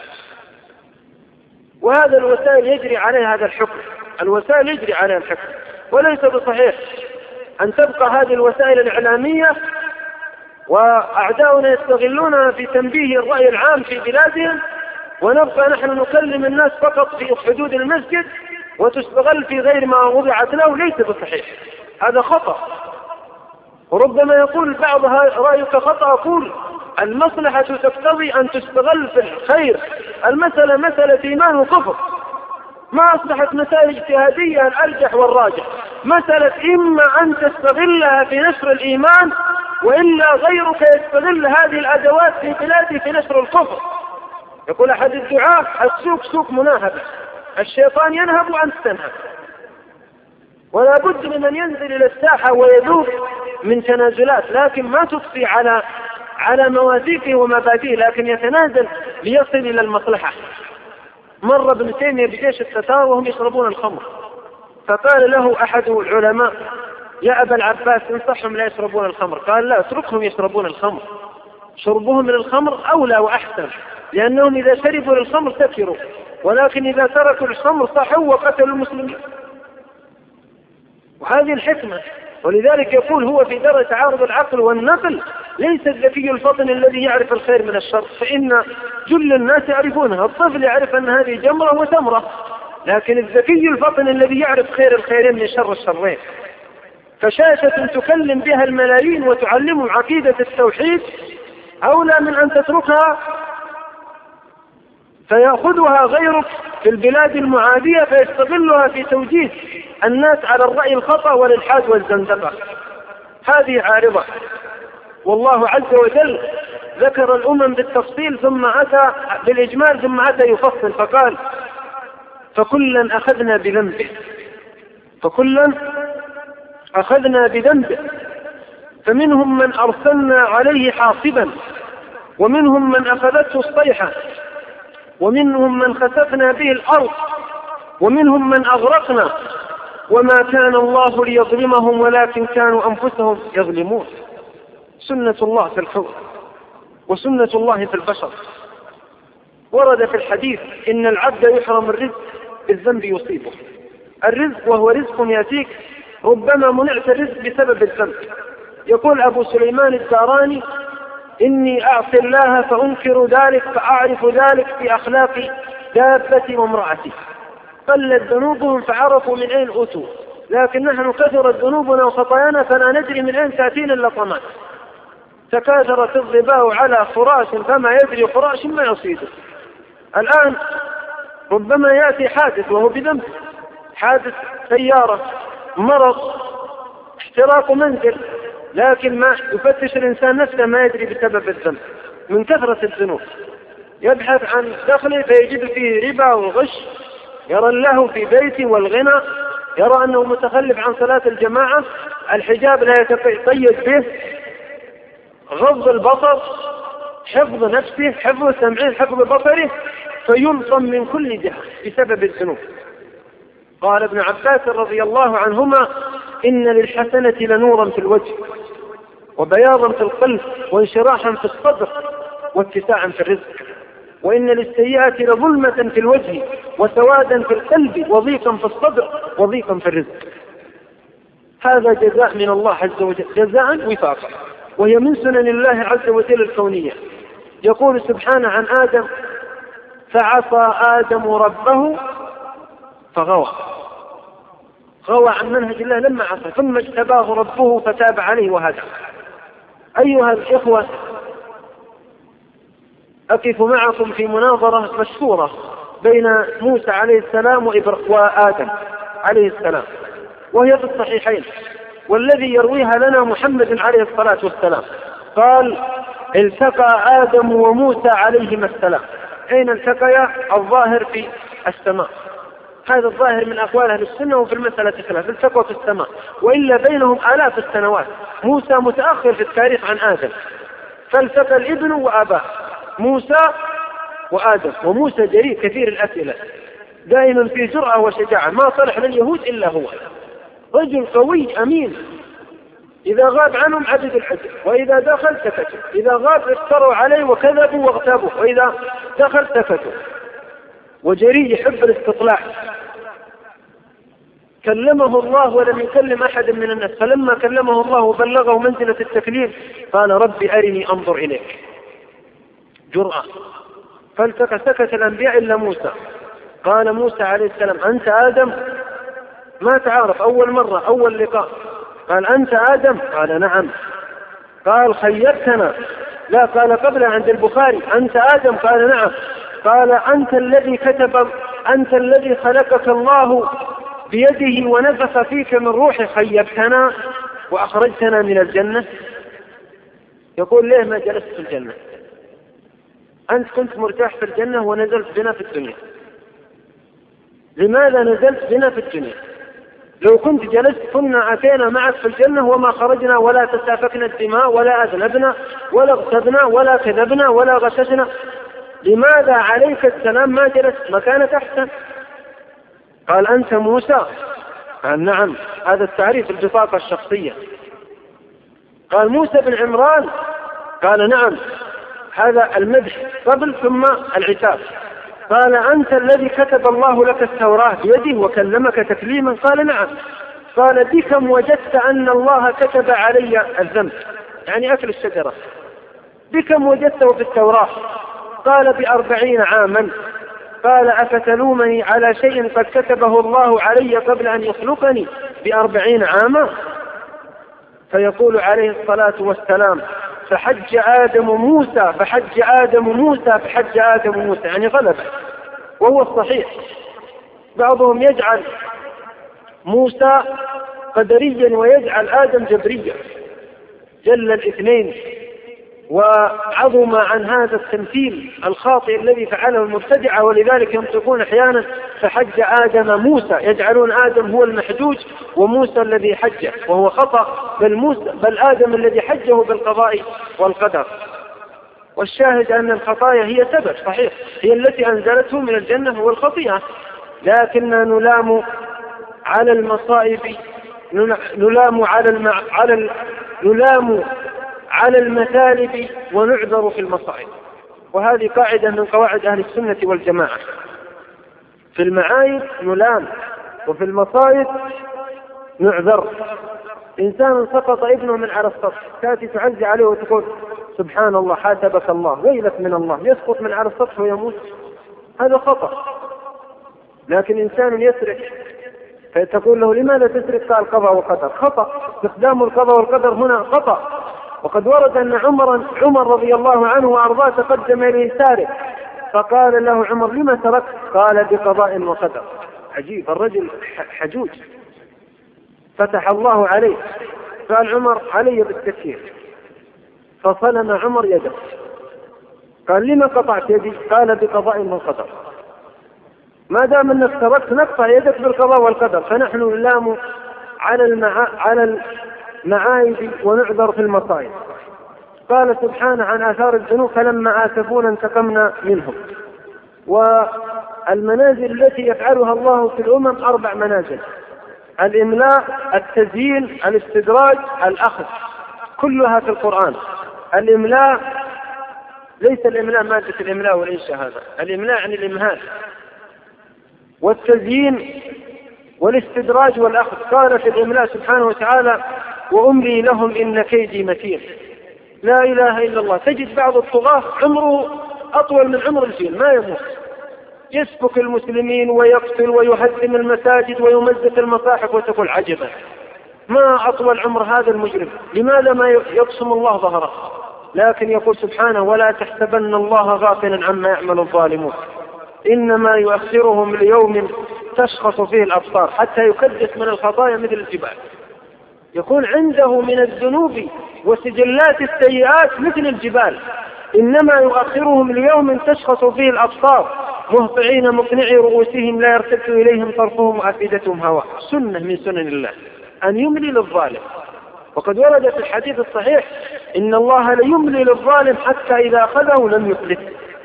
وهذا الوسائل يجري عليها هذا الحكم، الوسائل يجري عليها الحكم. وليس بصحيح أن تبقى هذه الوسائل الإعلامية وأعداؤنا يستغلونها في تنبيه الرأي العام في بلادهم، ونبقى نحن نكلم الناس فقط في حدود المسجد وتستغل في غير ما وضعت له. ليس بصحيح، هذا خطأ. وربما يقول بعض: رأيك خطأ. أقول: المصلحة تقتضي أن تستغل في الخير. المسألة مسألة إيمان وكفر، ما أصبحت مسائل اجتهادية الأرجح والراجح. مسألة إما أن تستغلها في نشر الإيمان، وإلا غيرك يستغل هذه الأدوات في بلاده في نشر الكفر. يقول أحد الدعاة: السوق سوق مناهبة، الشيطان ينهب وأنت تنهب. ولا بد لمن ينزل إلى الساحة ويذوب من تنازلات، لكن ما تضفي على مواثيقه ومبادئه، لكن يتنازل ليصل إلى المصلحة. مر ابن تيمية بجيش التتار وهم يشربون الخمر، فقال له أحد العلماء: يا أبا العباس، انصحهم لا يشربون الخمر. قال: لا، اتركهم يشربون الخمر، شربهم من الخمر أولى وأحسن، لأنهم إذا شربوا للخمر سكروا، ولكن إذا تركوا الخمر صحوا وقتلوا المسلمين. وهذه الحكمة. ولذلك يقول: هو في درجة تعارض العقل والنقل، ليس الذكي الفطن الذي يعرف الخير من الشر، فإن جل الناس يعرفونها. الطفل يعرف أن هذه جمرة وتمرة، لكن الذكي الفطن الذي يعرف خير الخيرين من شر الشرين. فشاشة تكلم بها الملايين وتعلمهم عقيدة التوحيد أولى من أن تتركها فيأخذها غيرك في البلاد المعادية فيستغلها في توجيه الناس على الرأي الخطأ والإلحاد والزندقة. هذه عارضة. والله عز وجل ذكر الأمم بالتفصيل ثم أتى بالإجمال ثم أتى يفصل، فقال: فكلا أخذنا بذنبه، فكلا أخذنا بذنبه، فمنهم من أرسلنا عليه حاصبا، ومنهم من أخذته الصيحة، ومنهم من خسفنا به الأرض، ومنهم من أغرقنا، وما كان الله ليظلمهم ولكن كانوا أنفسهم يظلمون. سنة الله في الكون وسنة الله في البشر. ورد في الحديث: إن العبد يحرم الرزق بالذنب يصيبه. الرزق وهو رزق يأتيك، ربما منعت الرزق بسبب الذنب. يقول أبو سليمان الداراني: إني أعصي الله فأنكر ذلك فأعرف ذلك في أخلاق دابتي وامرأتي. قلت ذنوبهم فعرفوا من أين أتوا، لكن نحن كثرت ذنوبنا وخطايانا فلا ندري من أين تأتينا اللطمات. تكاثرت الظباء على فراش فما يدري فراش ما يصيده. الآن ربما يأتي حادث وهو بذنب، حادث سيارة، مرض، احتراق منزل، لكن ما يفتش الإنسان نفسه ما يدري بسبب الذنب من كثرة الذنوب. يبحث عن دخله فيجد فيه ربا وغش، يرى الله في بيته والغنى، يرى أنه متخلف عن صلاة الجماعة، الحجاب لا يتقيد به، غض البصر، حفظ نفسه، حفظ سمعه، حفظ بصره، فيلطم من كل جهة بسبب الذنوب. قال ابن عباس رضي الله عنهما: إن للحسنة لنورا في الوجه، وبياضا في القلب، وانشراحا في الصدر، واتساعا في الرزق، وإن للسيئات لظلمة في الوجه، وسوادا في القلب، وضيقا في الصدر، وضيقا في الرزق. هذا جزاء من الله عز وجل، جزاء وفاقا، وهي من سنن الله عز وجل الكونية. يقول سبحانه عن آدم: فعصى آدم ربه فغوى. غوى عن منهج الله لما عصى، ثم اجتباه ربه فتاب عليه وهدى. أيها الإخوة، أقف معكم في مناظرة مشهورة بين موسى عليه السلام وآدم عليه السلام، وهي في الصحيحين، والذي يرويها لنا محمد عليه الصلاة والسلام. قال: التقى آدم وموسى عليهما السلام. أين التقيا؟ الظاهر في السماء. هذا الظاهر من أقوال أهل السنة، وفي المسألة خلاف، التقوا في السماء، وإلا بينهم آلاف السنوات. موسى متأخر في التاريخ عن آدم، فالتقى الابن وأباه، موسى وآدم. وموسى جريء كثير الأسئلة، دائما في جرأة وشجاعة، ما صلح لليهود إلا هو، رجل قوي أمين. إذا غاب عنهم عدد الحجر، وإذا دخل سكتوا، إذا غاب افتروا عليه وكذبوا واغتابوا، وإذا دخل سكتوا. وجريء يحب الاستطلاع. كلمه الله ولم يكلم أحد من الناس، فلما كلمه الله وبلغه منزلة التكليم قال: ربي أرني أنظر إليك. جرأة. فالتقى سكت الأنبياء إلا موسى. قال موسى عليه السلام: أنت آدم؟ ما تعارف، أول مرة، أول لقاء. قال: أنت آدم؟ قال: نعم. قال: خيرتنا؟ لا. قال قبل عند البخاري: أنت آدم؟ قال: نعم. قال: أنت الذي خلقك الله بيده ونفخ فيك من روحه، خيرتنا وأخرجتنا من الجنة. يقول: ليه ما جلست في الجنة؟ أنت كنت مرتاح في الجنة ونزلت بنا في الدنيا، لماذا نزلت بنا في الدنيا؟ لو كنت جلست كنا أتينا معك في الجنة وما خرجنا، ولا تسافكنا الدماء، ولا أذنبنا، ولا اغتبنا، ولا كذبنا، ولا غششنا. لماذا عليك السلام ما جلست مكانك أحسن؟ قال: أنت موسى؟ قال: نعم. هذا التعريف، البطاقة الشخصية. قال: موسى بن عمران؟ قال: نعم. هذا المدح قبل ثم العتاب. قال: أنت الذي كتب الله لك التوراة بيده وكلمك تكليما؟ قال: نعم. قال: بكم وجدت أن الله كتب علي الذنب، يعني أكل الشجرة، بكم وجدته في التوراة؟ قال: ب40 عاما. قال: أفتلومني على شيء قد كتبه الله علي قبل أن يخلقني ب40 عاما؟ فيقول عليه الصلاة والسلام: فحج آدم موسى، فحج آدم موسى، فحج آدم موسى، يعني غلبه. وهو الصحيح. بعضهم يجعل موسى قدريا ويجعل آدم جبريا، جل الاثنين، وعظم عن هذا التمثيل الخاطئ الذي فعله المبتدعة، ولذلك ينطقون أحيانا فحج آدم موسى، يجعلون آدم هو المحجوج وموسى الذي حجه، وهو خطأ، بل آدم الذي حجه بالقضاء والقدر. والشاهد أن الخطايا هي سبب صحيح، هي التي أنزلته من الجنة والخطيئة، لكننا نلام على المصائب، نلام على المثالب ونعذر في المصائب. وهذه قاعدة من قواعد أهل السنة والجماعة. في المعايب نلام، وفي المصائب نعذر. إنسان سقط ابنه من على السطح، تأتي تعزي عليه وتقول: سبحان الله، حاسبك الله، ويلك من الله، يسقط من على السطح ويموت، هذا خطأ. لكن إنسان يسرق فتقول له: لماذا تسرق؟ قال: قضاء وقدر. خطأ، استخدام القضاء والقدر هنا خطأ. وقد ورد أن عمر رضي الله عنه وأرضاه تقدم إليه سارق، فقال له عمر: لما سرقت؟ قال: بقضاء وقدر. عجيب، الرجل حجوج، فتح الله عليه. قال عمر: علي بالتكفير. فصلم عمر يده. قال: لما قطعت يدي؟ قال: بقضاء وقدر. ما دام أنك سرقت نقطع يدك بالقضاء والقدر. فنحن نلام على المعايب ونعذر في المصائب. وقال سبحانه عن آثار الذنوب فلما آسفونا انتقمنا منهم. والمنازل التي يفعلها الله في الأمم 4 منازل: الإملاء، التزيين، الاستدراج، الأخذ، كلها في القرآن. الإملاء ليس الإملاء مادة الإملاء والإنشاء، هذا الإملاء يعني الإمهال، والتزيين والاستدراج والأخذ. قال في الإملاء سبحانه وتعالى: وأملي لهم إن كيدي متين. لا إله إلا الله. تجد بعض الطغاة عمره أطول من عمر الفيل، ما يموت، يسفك المسلمين ويقتل ويهدم المساجد ويمزق المصاحف، وتقول عجبا ما أطول عمر هذا المجرم، لماذا ما يقسم الله ظهره؟ لكن يقول سبحانه: ولا تحسبن الله غافلا عما يعمل الظالمون إنما يؤخرهم ليوم تشخص فيه الأبصار حتى يكدس من الخطايا مثل الجبال. يكون عنده من الذنوب وسجلات السيئات مثل الجبال. إنما يؤخرهم ليوم تشخص فيه الأبصار مهطعين مقنعي رؤوسهم لا يرتد إليهم طرفهم وأفئدتهم هواء. سنة من سنن الله أن يملي للظالم. وقد ورد في الحديث الصحيح: إن الله ليملي للظالم حتى إذا أخذه لم يفلت.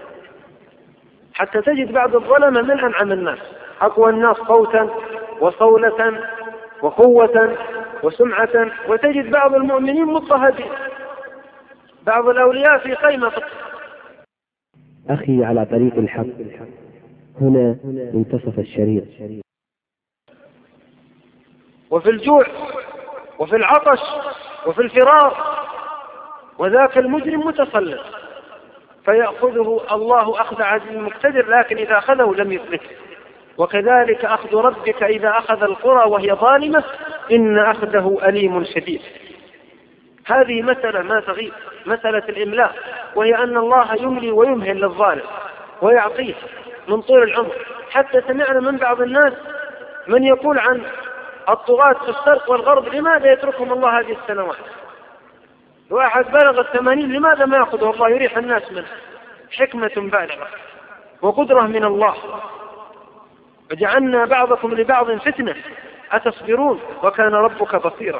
حتى تجد بعض الظلمة من أنعم الناس، أقوى الناس صوتا وصولة وقوة وسمعة، وتجد بعض المؤمنين مضطهدين، بعض الأولياء في خيمة. أخي على طريق الحق، هنا منتصف الشريط. وفي الجوع وفي العطش وفي الفرار، وذاك المجرم متسلط فيأخذه الله أخذ عزيز مقتدر، لكن إذا أخذه لم يفلته. وكذلك أخذ ربك إذا أخذ القرى وهي ظالمة إن أخذه أليم شديد. هذه مسألة ما تغيب، مسألة الإملاء، وهي أن الله يملي ويمهل للظالم ويعطيه من طول العمر. حتى سمعنا من بعض الناس من يقول عن الطغاة في الشرق والغرب: لماذا يتركهم الله هذه السنوات؟ واحد بلغ 80 لماذا ما يأخذه الله يريح الناس منه؟ حكمة بالغة وقدرة من الله. وجعلنا بعضكم لبعض فتنة أتصبرون وكان ربك بصيرا.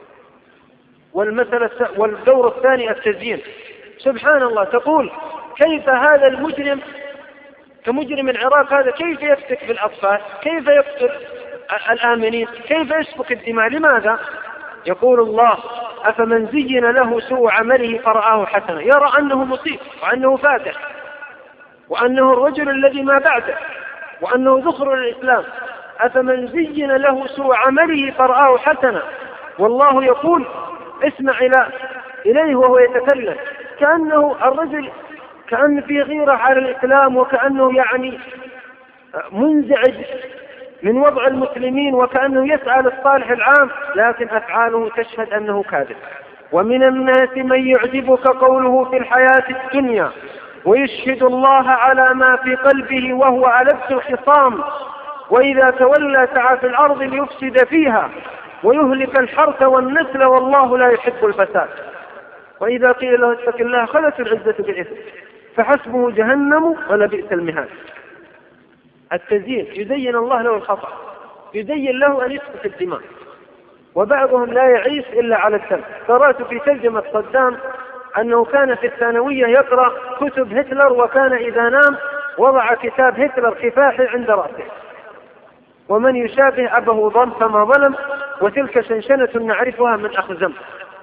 والدور الثاني التزيين. سبحان الله، تقول كيف هذا المجرم كمجرم العراق هذا كيف يفتك بالأطفال، كيف يقتل الآمنين، كيف يسفك الدماء؟ لماذا؟ يقول الله: أفمن زين له سوء عمله فرآه حسنا، يرى أنه مصيب وأنه فاتح وأنه الرجل الذي ما بعده وأنه ذخر الإسلام. أفمن زين له سوء عمله فرآه حسنا، والله يقول: اسمع إليه وهو يتكلم كأنه الرجل كأن في غيرة على الإسلام، وكأنه يعني منزعج من وضع المسلمين، وكأنه يسعى للصالح العام، لكن أفعاله تشهد أنه كاذب. ومن الناس من يعجبك قوله في الحياة الدنيا ويشهد الله على ما في قلبه وهو ألد الخصام، وإذا تولى سعى في الأرض ليفسد فيها ويهلك الحرث والنسل والله لا يحب الفساد. وإذا قيل له اتق الله خلت العزة بالإثم فحسبه جهنم ولبئس المهاد. التزيين يزين الله له الخطأ، يزين له أن يسفك الدماء. وبعضهم لا يعيش إلا على الدم. قرأت في ترجمة صدام أنه كان في الثانوية يقرأ كتب هتلر، وكان إذا نام وضع كتاب هتلر كفاحي عند رأسه. ومن يشابه أبه ظلم فما ظلم، وتلك شنشنة نعرفها من أخزم.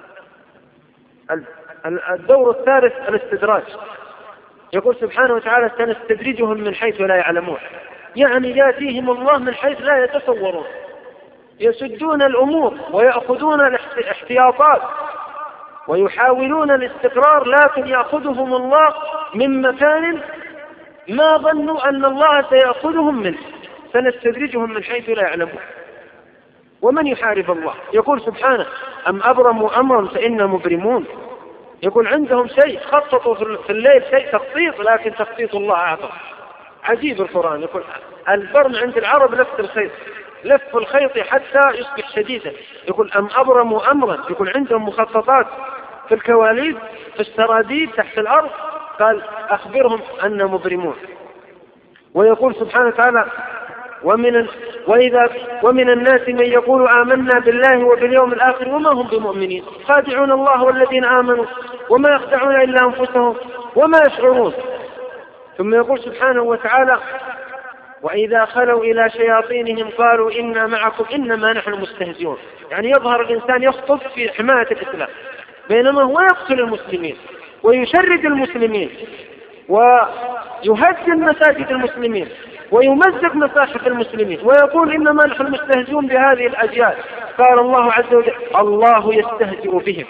الدور الثالث الاستدراج. يقول سبحانه وتعالى: سنستدرجهم من حيث لا يعلمون، يعني يأتيهم الله من حيث لا يتصورون، يسدون الأمور ويأخذون الاحتياطات ويحاولون الاستقرار، لكن يأخذهم الله من مكان ما ظنوا أن الله سيأخذهم منه. سنستدرجهم من حيث لا يعلمون. ومن يحارب الله يقول سبحانه: أم أبرموا أمرا فإنا مبرمون. يقول عندهم شيء خططوا في الليل شيء تخطيط، لكن تخطيط الله أعظم. عجيب القرآن. يقول البرم عند العرب لف الخيط، لف الخيط حتى يصبح شديدا. يقول أم أبرموا أمرا، يقول عندهم مخططات في الكواليس في السراديب تحت الأرض. قال أخبرهم أن مبرمون. ويقول سبحانه وتعالى: ومن الناس من يقول آمنا بالله وباليوم الآخر وما هم بمؤمنين خادعون الله والذين آمنوا وما يخدعون إلا أنفسهم وما يشعرون. ثم يقول سبحانه وتعالى وإذا خلوا إلى شياطينهم قالوا إنا معكم إنما نحن مستهزئون. يعني يظهر الإنسان يخطب في حماية الإسلام بينما هو يقتل المسلمين ويشرد المسلمين ويهدم مساجد المسلمين ويمزق مصاحف المسلمين ويقول إنما نحن مستهزئون بهذه الأجيال. قال الله عز وجل الله يستهزئ بهم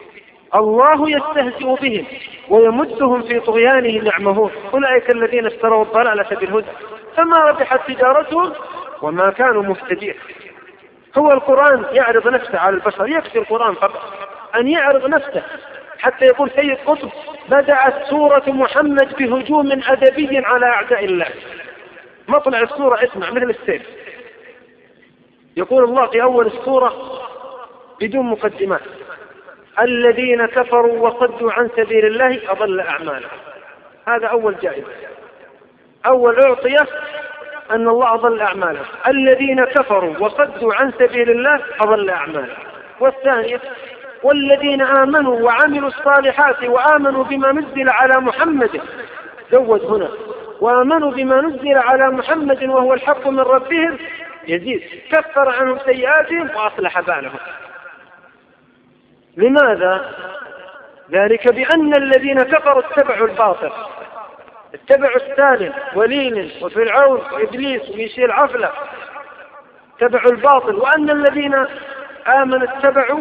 ويمدهم في طغيانهم يعمهون أولئك الذين اشتروا الضلالة بالهدى فما ربحت تجارتهم وما كانوا مهتدين. هو القرآن يعرض نفسه على البشر، يكفي القرآن فقط أن يعرض نفسه حتى يقول سيد قطب بدأت سورة محمد بهجوم أدبي على أعداء الله. مطلع السورة اسمع مثل السيف. يقول الله في أول السورة بدون مقدمات الذين كفروا وصدوا عن سبيل الله أضل أعمالهم. هذا أول جائزة، أول أعطية أن الله أضل أعمالهم. الذين كفروا وصدوا عن سبيل الله أضل أعمالهم. والثانية والذين آمنوا وعملوا الصالحات وآمنوا بما نزل على محمد زود هنا وآمنوا بما نزل على محمد وهو الحق من ربهم يزيد كفر عنهم سيئاتهم وأصلح بالهم. لماذا؟ ذلك بأن الذين كفروا اتبعوا الباطل، اتبعوا ستالين ولينين وفرعون وإبليس وميشيل عفلة، اتبعوا الباطل. وأن الذين آمنوا اتبعوا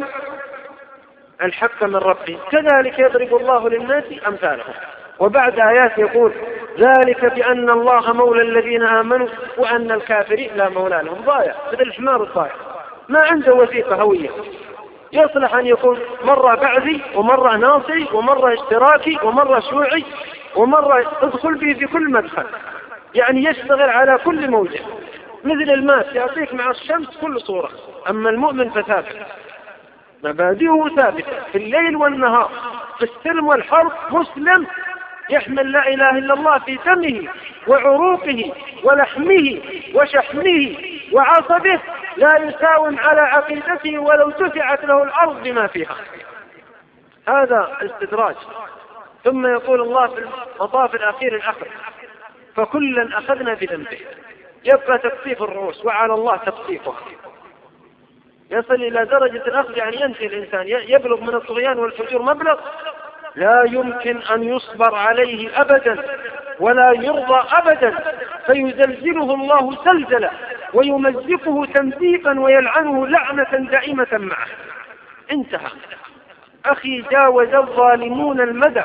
الحق من ربهم كذلك يضرب الله للناس أمثالهم. وبعد آيات يقول ذلك بأن الله مولى الذين آمنوا وأن الكافرين لا مولى لهم. ضايع مثل الحمار الضايع ما عنده وثيقة هوية، يصلح أن يكون مرة بعثي ومرة ناصري ومرة اشتراكي ومرة شيوعي ومرة تدخل به في كل مدخل، يعني يشتغل على كل موجة مثل الماس يعطيك مع الشمس كل صورة. أما المؤمن فثابت مبادئه ثابتة في الليل والنهار في السلم والحرب مسلم يحمل لا إله إلا الله في دمه وعروقه ولحمه وشحمه وعصبه لا يساوم على عقيدته ولو دفعت له الأرض بما فيها. هذا استدراج. ثم يقول الله في المطاف الأخير الآخر فكلا أخذنا بذنبه. يبقى تقصيف الرؤوس وعلى الله تقصيفها. يصل إلى درجة الأخذ يعني ينتهي الإنسان يبلغ من الطغيان والفجور مبلغ لا يمكن أن يصبر عليه أبدا ولا يرضى أبدا فيزلزله الله زلزلة ويمزقه تمزيقا ويلعنه لعنة دائمة معه. انتهى. أخي جاوز الظالمون المدى.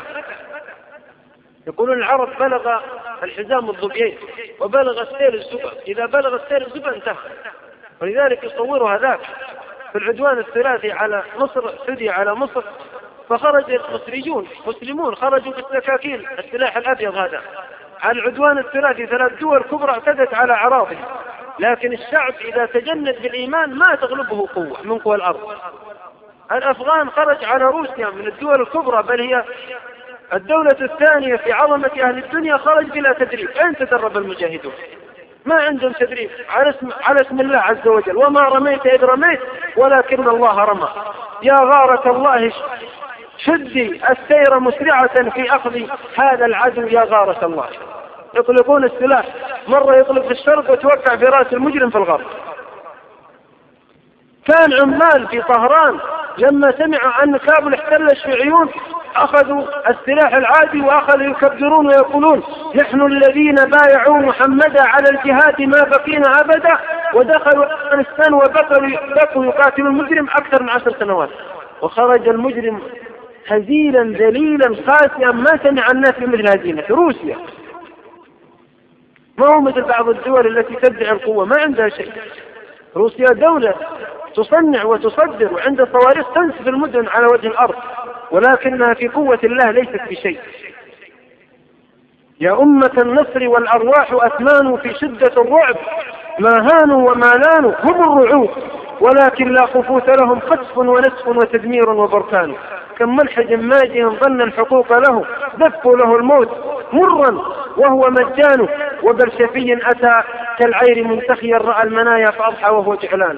يقولون العرب بلغ الحزام الظبيين وبلغ السير الزبا، إذا بلغ السير الزبا انتهى. ولذلك يصوروا هذاك في العدوان الثلاثي على مصر، سدي على مصر، فخرج المصريون مسلمون خرجوا بالسكاكين السلاح الأبيض هذا على العدوان الثلاثي. 3 دول كبرى اعتدت على أعراضهم، لكن الشعب إذا تجند بالإيمان ما تغلبه قوة من قوى الأرض. الأفغان خرج على روسيا من الدول الكبرى، بل هي الدولة الثانية في عظمة أهل الدنيا، خرج بلا تدريب. أين تدرب المجاهدون؟ ما عندهم تدريب على اسم الله عز وجل. وما رميت إذ رميت ولكن الله رمى. يا غارة الله شدي السير مسرعة في أخذ هذا العدو يا غارة الله. يطلقون السلاح، مرة يطلق في الشرق وتوقع في رأس المجرم في الغرب. كان عمال في طهران لما سمعوا أن كابل احتل الشيوعيون أخذوا السلاح العادي وأخذوا يكبرون ويقولون نحن الذين بايعوا محمدا على الجهاد ما بقينا أبدا، ودخلوا أفغانستان وبقوا يقاتلوا المجرم أكثر من 10 سنوات. وخرج المجرم هزيلا ذليلا خاسئا ما سمع الناس بمثل هزيمة. روسيا ما هو مثل بعض الدول التي تدعي القوة، ما عندها شيء. روسيا دولة تصنع وتصدر وعند صواريخ تنسف المدن على وجه الأرض، ولكنها في قوة الله ليست بشيء. يا أمة النصر والأرواح أثمان في شدة الرعب، ما هانوا وما لانوا هم الرعوب، ولكن لا خفوت لهم خسف ونسف وتدمير وبركان. كم ملحد ماجه ظن الحقوق له، ذفوا له الموت مرا وهو مجان، وبرشفي أتى كالعير منتخيا رأى المنايا فأضحى وهو جعلان.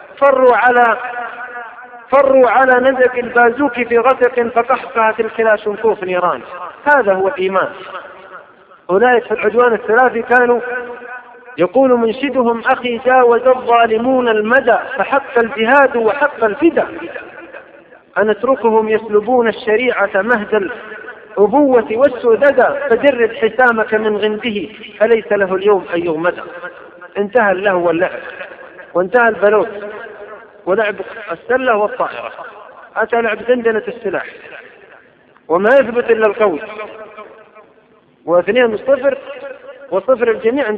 فروا على نزك البازوك في غسق فقحقهت الكلا شنكوف نيران. هذا هو الإيمان. أولئك في العدوان الثلاثي كانوا يقول منشدهم أخي جاوز الظالمون المدى فحق الجهاد وحق الفدى أن اتركهم يسلبون الشريعة مهد الأبوة والسوددى فجرد حسامك من غنده فليس له اليوم أن يغمد. انتهى اللهو واللعب وانتهى البلوت ولعب السلة والطائرة، أتى لعب دندنة السلاح وما يثبت إلا القول، واثنين صفر وصفر الجميع.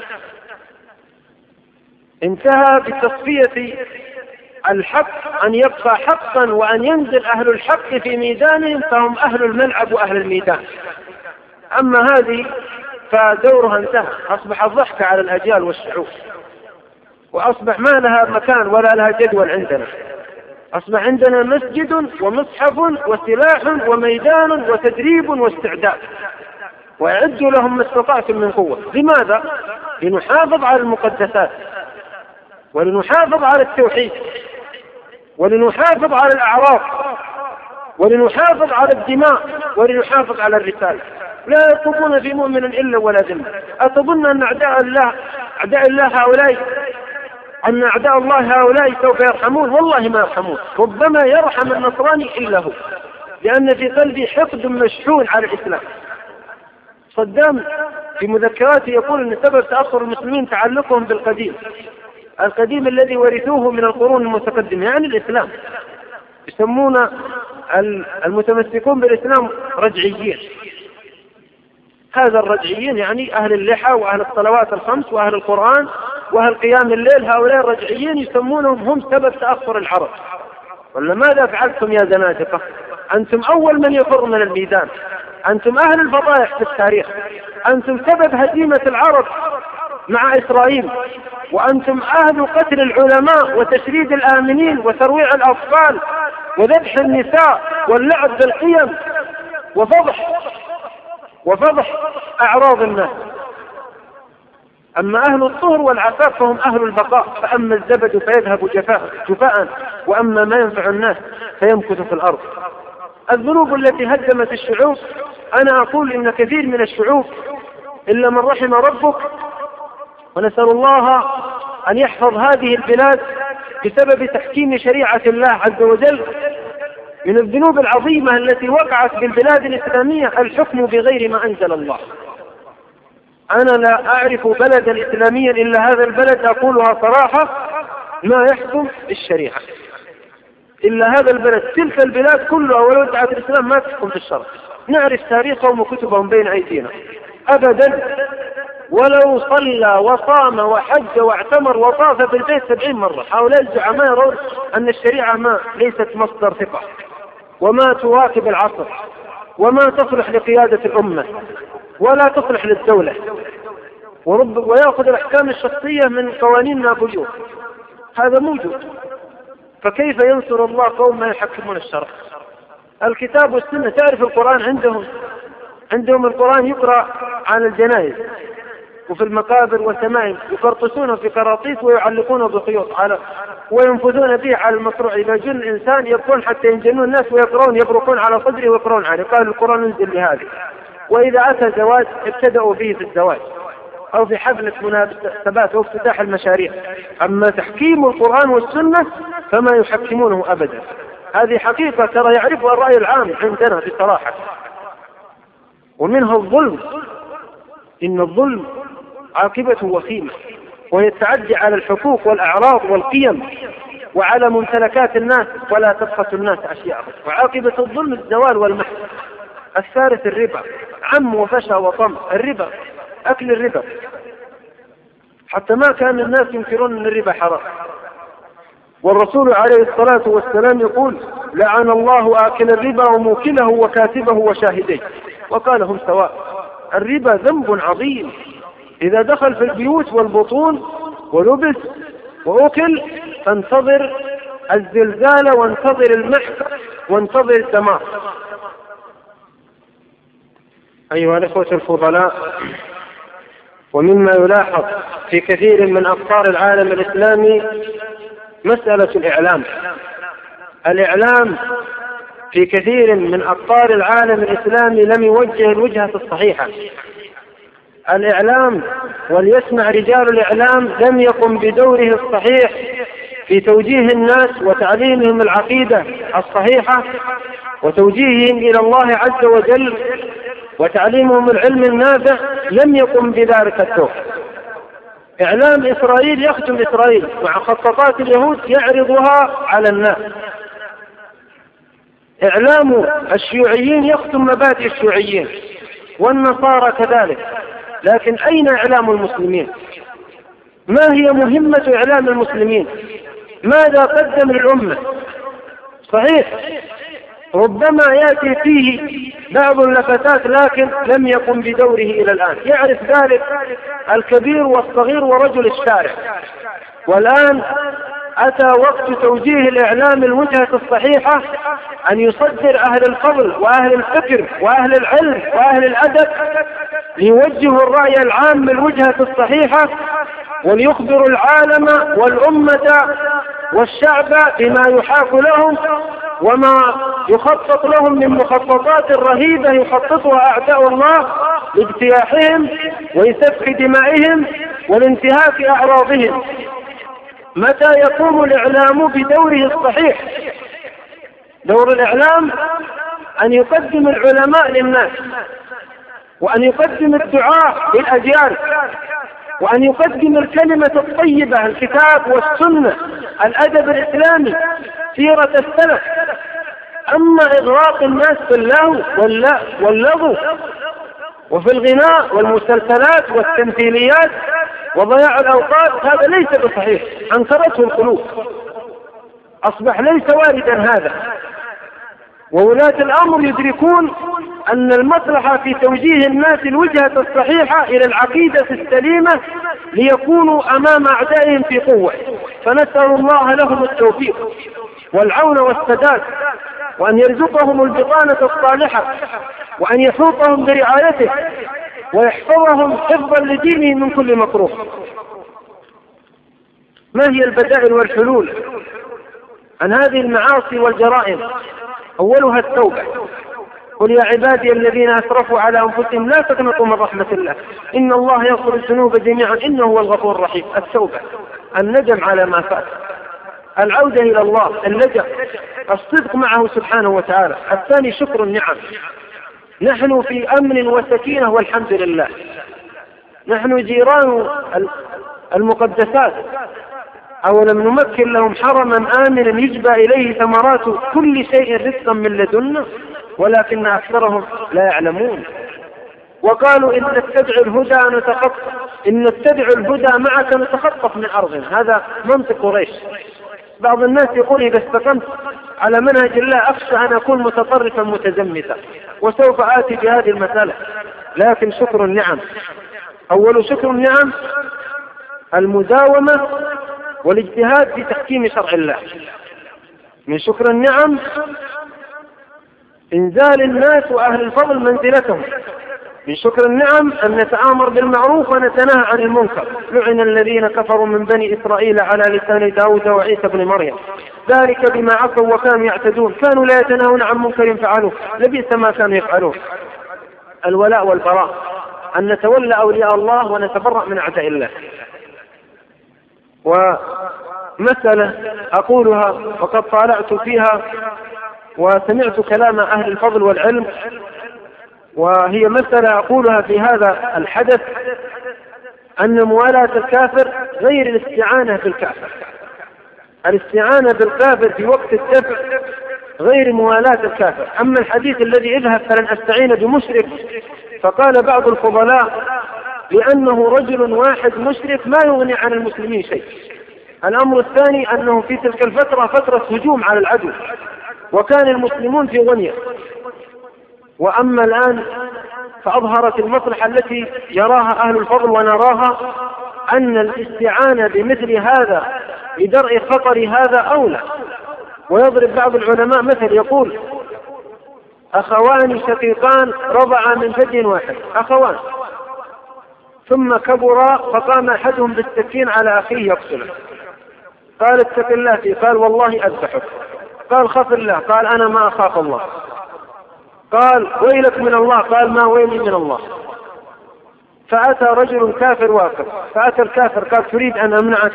انتهى بتصفية الحق أن يبقى حقا وأن ينزل أهل الحق في ميدانهم فهم أهل الملعب وأهل الميدان. أما هذه فدورها انتهى، أصبح الضحك على الأجيال والشعوب، وأصبح ما لها مكان ولا لها جدول عندنا. أصبح عندنا مسجد ومصحف وسلاح وميدان وتدريب واستعداد، وأعدوا لهم ما استطعتم من قوة. لماذا؟ لنحافظ على المقدسات، ولنحافظ على التوحيد، ولنحافظ على الأعراض، ولنحافظ على الدماء، ولنحافظ على الرسالة. لا يطلبون في مؤمن إلا ولا ذمة. أتظن أن أعداء الله هؤلاء سوف يرحمون؟ والله ما يرحمون. ربما يرحم النصراني إلا هو، لأن في قلبي حقد مشحون على الإسلام. صدام في مذكراته يقول أن سبب تأخر المسلمين تعلقهم القديم الذي ورثوه من القرون المتقدمة، يعني الإسلام. يسمون المتمسكون بالإسلام رجعيين. هذا الرجعيين يعني أهل اللحى وأهل الصلوات الخمس وأهل القرآن وأهل قيام الليل. هؤلاء الرجعيين يسمونهم هم سبب تأخر العرب. ولا ماذا فعلتم يا زنادقة؟ أنتم أول من يفر من الميدان، أنتم أهل الفضائح في التاريخ، أنتم سبب هزيمة العرب مع إسرائيل، وأنتم أهل قتل العلماء وتشريد الآمنين وترويع الأطفال وذبح النساء واللعب بالقيم وفضح أعراض الناس. أما أهل الطهر والعفاف فهم أهل البقاء. فأما الزبد فيذهب جفاء وأما ما ينفع الناس فيمكث في الأرض. الذنوب التي هدمت الشعوب، أنا أقول إن كثير من الشعوب إلا من رحم ربك، ونسأل الله أن يحفظ هذه البلاد بسبب تحكيم شريعة الله عز وجل. من الذنوب العظيمة التي وقعت بالبلاد الإسلامية الحكم بغير ما أنزل الله. أنا لا أعرف بلدا إسلاميا إلا هذا البلد، أقولها صراحة، ما يحكم الشريعة إلا هذا البلد. تلك البلاد كلها ولو ادعت الإسلام ما تحكم في الشرع. نعرف تاريخهم وكتبهم بين أيدينا أبدا. ولو صلى وصام وحج واعتمر وطاف في البيت 70 مرة، هؤلاء الزعماء يرون أن الشريعة ليست مصدر ثقة وما تواكب العصر وما تصلح لقيادة الأمة ولا تصلح للدولة، ويأخذ الأحكام الشخصية من قوانين نابليون. هذا موجود. فكيف ينصر الله قوم ما يحكمون الشرع؟ الكتاب والسنة. تعرف القرآن عندهم القرآن يقرأ عن الجنائز وفي المقابر والتمائم، يقرطسونه في قراطيس ويعلقونه بخيوط وينفذون به على المصروع. إذا جن الإنسان يبقون حتى ينجنون الناس يبرقون على صدره ويقرون عليه. قال القرآن ينزل لهذه. وإذا أتى زواج ابتدأوا به في الزواج أو في حفلة مناسبات أو افتتاح المشاريع. أما تحكيم القرآن والسنة فما يحكمونه أبدا. هذه حقيقة ترى يعرفها الرأي العام عندنا بصراحة. ومنها الظلم. إن الظلم عاقبته وخيمة، وهي التعدي على الحقوق والأعراض والقيم وعلى ممتلكات الناس ولا تبخسوا الناس أشياءهم. وعاقبة الظلم الزوال والمحو. الثالث الربا، عم وفشى وطم. الربا، أكل الربا، حتى ما كان الناس ينكرون أن الربا حرام. والرسول عليه الصلاة والسلام يقول: لعن الله آكل الربا وموكله وكاتبه وشاهديه، وقال هم سواء. الربا ذنب عظيم إذا دخل في البيوت والبطون ولبس وأكل، فانتظر الزلزال وانتظر المحك وانتظر الدمار. أيها الأخوة الفضلاء، ومما يلاحظ في كثير من أقطار العالم الإسلامي مسألة الإعلام. الإعلام في كثير من أقطار العالم الإسلامي لم يوجه الوجهة الصحيحة. الإعلام وليسمع رجال الإعلام لم يقم بدوره الصحيح في توجيه الناس وتعليمهم العقيدة الصحيحة وتوجيههم إلى الله عز وجل وتعليمهم العلم النافع، لم يقم بذلك الدور. إعلام إسرائيل يخدم إسرائيل مع خططات اليهود يعرضها على الناس. إعلام الشيوعيين يخدم مبادئ الشيوعيين والنصارى كذلك. لكن أين إعلام المسلمين؟ ما هي مهمة إعلام المسلمين؟ ماذا قدم للأمة؟ صحيح ربما يأتي فيه بعض اللفتات لكن لم يقم بدوره إلى الآن. يعرف ذلك الكبير والصغير ورجل الشارع. والآن أتى وقت توجيه الإعلام الوجهة الصحيحة، أن يصدر أهل الفضل وأهل الفكر وأهل العلم وأهل الأدب ليوجهوا الرأي العام بالوجهة الصحيحة وليخبروا العالم والأمة والشعب بما يحاق لهم وما يخطط لهم من مخططات رهيبة يخططها أعداء الله لاجتياحهم وسفك دمائهم والانتهاك أعراضهم. متى يقوم الإعلام بدوره الصحيح؟ دور الإعلام أن يقدم العلماء للناس، وأن يقدم الدعاء للأجيال، وأن يقدم الكلمة الطيبة، الكتاب والسنة، الأدب الإسلامي، سيرة السلف. أما إغراق الناس في اللهو واللغو وفي الغناء والمسلسلات والتمثيليات وضياع الأوقات، هذا ليس بصحيح، أنكرته القلوب، أصبح ليس واردا هذا. وولاة الأمر يدركون أن المصلحة في توجيه الناس الوجهة الصحيحة إلى العقيدة السليمة ليكونوا أمام أعدائهم في قوة. فنسأل الله لهم التوفيق والعون والسداد، وأن يرزقهم البطانة الصالحة، وأن يحوطهم برعايته ويحفظهم حفظا لدينهم من كل مكروه. ما هي البدائل والحلول عن هذه المعاصي والجرائم؟ أولها التوبة. قل يا عبادي الذين أسرفوا على أنفسهم لا تقنطوا من رحمة الله إن الله يغفر الذنوب جميعا إنه هو الغفور الرحيم. التوبة، الندم على ما فات، العودة إلى الله، اللجأ، الصدق معه سبحانه وتعالى. الثاني شكر النعم. نحن في أمن وسكينة والحمد لله. نحن جيران المقدسات، أولم نمكن لهم حرما آمنا يجبى إليه ثمرات كل شيء رزقا من لدنا ولكن أكثرهم لا يعلمون. وقالوا إن نتبع الهدى معك نتخطف من أرضنا. هذا منطق قريش. بعض الناس يقول إذا استقمت على منهج الله أخشى أن أكون متطرفا متزمتا، وسوف آتي بهذه المسألة. لكن شكر النعم، أول شكر النعم المداومة والاجتهاد في تحكيم شرع الله. من شكر النعم إنزال الناس وأهل الفضل منزلتهم. من شكر النعم أن نتآمر بالمعروف ونتناهى عن المنكر. لعن الذين كفروا من بني إسرائيل على لسان داود وعيسى بن مريم ذلك بما عصوا وكانوا يعتدون كانوا لا يتناهون عن منكر فعلوه لبئس ما كانوا يفعلون. الولاء والبراء، أن نتولى أولياء الله ونتبرأ من أعداء الله. ومسألة أقولها وقد طالعت فيها وسمعت كلام أهل الفضل والعلم، وهي مسألة أقولها في هذا الحدث، أن موالاة الكافر غير الاستعانة بالكافر. الاستعانة بالكافر في وقت الدفع غير موالاة الكافر. أما الحديث الذي اذهب فلن أستعين بمشرك، فقال بعض الفضلاء لأنه رجل واحد مشرك ما يغني عن المسلمين شيء. الأمر الثاني أنه في تلك الفترة فترة هجوم على العدو وكان المسلمون في غنية. وأما الآن فأظهرت المصلحة التي يراها أهل الفضل ونراها أن الاستعانة بمثل هذا لدرء خطر هذا أولى. ويضرب بعض العلماء مثل يقول أخوان شقيقان رضعا من ثدي واحد. أخوان ثم كبر فقام أحدهم بالسكين على أخيه يقتله. قال اتق الله فيه، قال والله أذبحك. قال خف الله، قال أنا ما أخاف الله. قال ويلك من الله، قال ما ويلي من الله. فأتى رجل كافر واقف، فأتى الكافر قال تريد أن أمنعك؟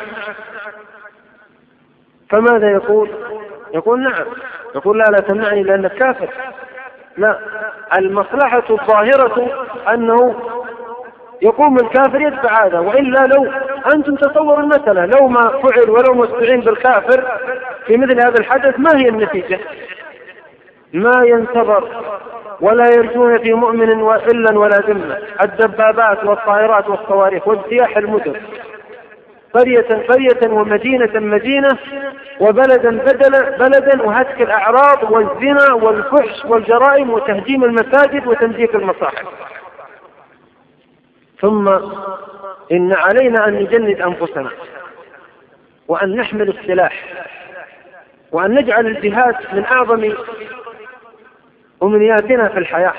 فماذا يقول؟ يقول نعم. يقول لا تمنعني لأنك كافر. لا، المصلحة الظاهرة أنه يقوم الكافر يدفع هذا، وإلا لو أنتم تصوروا المسألة لو ما فعل ولو ما استعين بالكافر في مثل هذا الحدث ما هي النتيجة؟ ما ينتظر ولا يرجون في مؤمن إلا ولا ذمة، الدبابات والطائرات والصواريخ واجتياح المدن، قرية ومدينة مدينة، وبلدا بلدا، وهتك الأعراض والزنا والفحش والجرائم وتهديم المساجد وتمزيق المصاحف. ثم إن علينا أن نجند أنفسنا وأن نحمل السلاح وأن نجعل الجهاد من أعظم أمنياتنا في الحياة.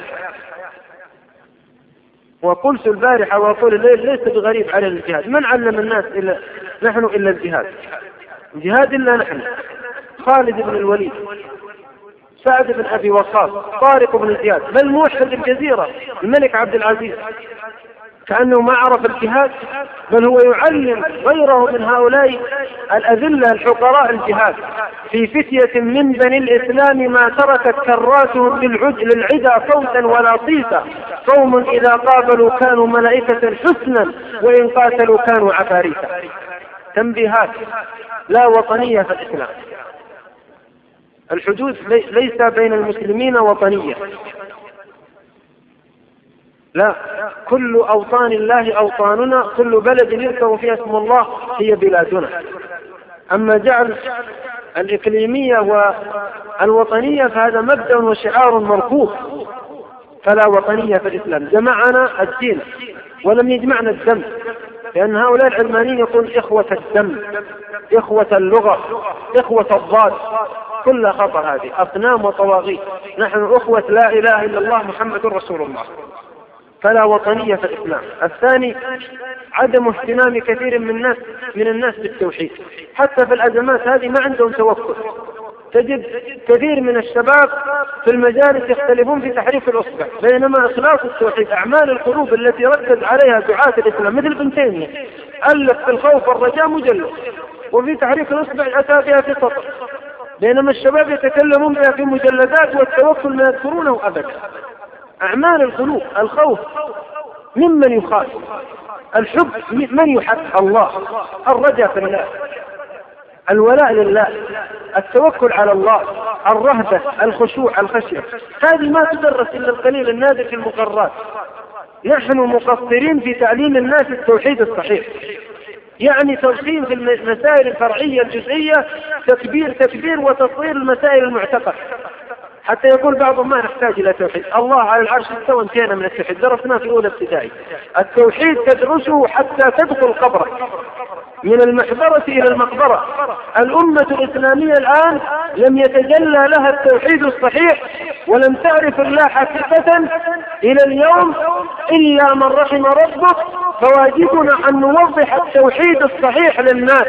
وقلت البارحة وأقول الليل ليس بغريب على الجهاد. من علم الناس نحن إلا الجهاد؟ الجهاد إلا نحن. خالد بن الوليد، سعد بن أبي وقاص، طارق بن زياد، بل موحد الجزيرة الملك عبد العزيز كأنه ما عرف الجهاد، بل هو يعلم غيره من هؤلاء الأذلة الحقراء الجهاد. في فتية من بني الإسلام ما تركت كراتهم للعدا صوتا ولا صيتا، قوم إذا قابلوا كانوا ملائكة حسنا وإن قاتلوا كانوا عفاريتا. تنبيهات. لا وطنية في الإسلام. الحدود ليس بين المسلمين وطنية، لا، كل أوطان الله أوطاننا، كل بلد يذكر فيها اسم الله هي بلادنا. أما جعل الإقليمية والوطنية فهذا مبدأ وشعار مرفوض، فلا وطنية في الإسلام. جمعنا الدين ولم يجمعنا الدم، لأن هؤلاء العلمانيين يقول إخوة الدم، إخوة اللغة، إخوة الضاد، كل خطر. هذه أصنام وطواغيت. نحن أخوة لا إله إلا الله محمد رسول الله. فلا وطنية في الإسلام. الثاني عدم اهتمام كثير من الناس بالتوحيد، حتى في الأزمات هذه ما عندهم توكل. تجد كثير من الشباب في المجالس يختلفون في تحريف الأصبع، بينما إخلاص التوحيد، أعمال القلوب التي ركز عليها دعاة الإسلام مثل ابن تيمية ألف في الخوف والرجاء مجلد، وفي تحريف الأصبع أتى بها في سطر، بينما الشباب يتكلمون بها في مجلدات، والتوكل ما يذكرونه أبدا. أعمال القلوب، الخوف ممن يخاف، الحب من يحب الله، الرجاء في الله، الولاء لله، التوكل على الله، الرهبة، الخشوع، الخشية. هذه ما تدرس إلا القليل النادر في المقررات. نحن مقصرين في تعليم الناس التوحيد الصحيح، يعني تلقين في المسائل الفرعية الجزئية تكبير وتصوير المسائل المعتقد، حتى يقول بعضهم ما نحتاج إلى توحيد، الله على العرش استوى، انتهينا من التوحيد، درسناه في أولى ابتدائي. التوحيد تدرسه حتى تدخل قبرك، من المحبرة إلى المقبرة. الأمة الإسلامية الآن لم يتجلى لها التوحيد الصحيح، ولم تعرف الله حقيقة إلى اليوم إلا من رحم ربك. فواجبنا أن نوضح التوحيد الصحيح للناس،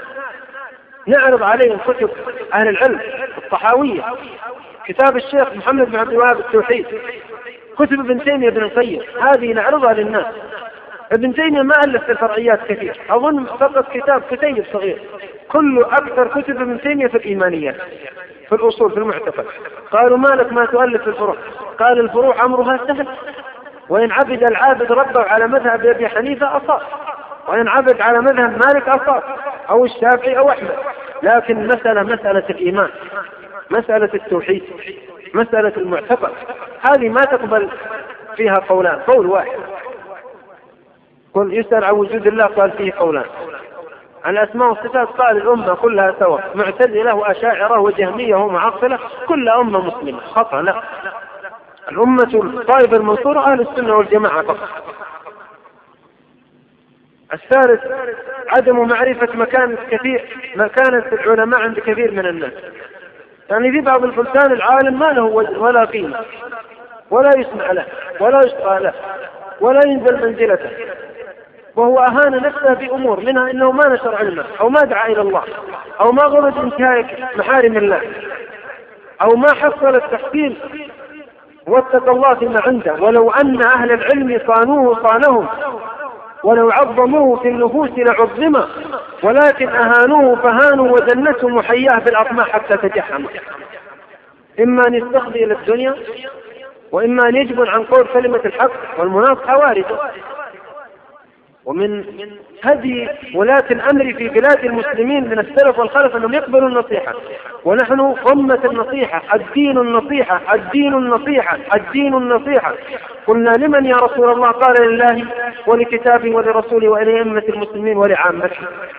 نعرض عليهم كتب أهل العلم، الطحاوية، كتاب الشيخ محمد بن عبد الوهاب التوحيد، كتب ابن تيمية بن القيم، هذه نعرضها للناس. ابن تيمية ما ألف في الفرعيات كثير، أظن فقط كتيب صغير. أكثر كتب ابن تيمية في الإيمانيات، في الأصول، في المعتقد. قالوا ما لك ما تؤلف في الفروع؟ قال الفروع أمرها سهل، وإن عبد العابد ربه على مذهب أبي حنيفة أصاب، وإن عبد على مذهب مالك أصاب، أو الشافعي أو أحمد. لكن مسألة الإيمان، مسألة التوحيد، مسألة المعتقد، هذه ما تقبل فيها قولان، قول واحد. قل يسأل عن وجود الله قال فيه قولان، عن الأسماء والصفات قال الأمة كلها سواء، معتزلة وأشاعرة وجهمية ومعطلة، كل أمة مسلمة. خطأ، لا، الأمة الطائفة المنصورة أهل السنة والجماعة فقط. الثالث عدم معرفة مكانة العلماء عند كثير من الناس. يعني في بعض البلدان العالم ما له ولا قيمة، ولا يسمع له، ولا يشقى له، ولا ينزل منزلته. وهو أهان نفسه بأمور منها أنه ما نشر علمه أو ما دعا إلى الله أو ما غرد انتهاك محارم الله أو ما حصل التحصيل واتقى الله فيما عنده. ولو أن أهل العلم صانوه صانهم، ولو عظموه في النفوس لعظمه، ولكن أهانوه فهانوا وذلتهم وحياه في الأطماع حتى تجحم. إما أن يستخدم إلى الدنيا، وإما أن يجبن عن قول كلمة الحق، والمناصحة واردة. ومن هذه ولاة الأمر في بلاد المسلمين من السلف والخلف أنهم يقبلوا النصيحة، ونحن أمة النصيحة، الدين النصيحة، الدين النصيحة، الدين النصيحة. قلنا لمن يا رسول الله؟ قال لله ولكتابه ولرسوله ولأئمة المسلمين ولعامته.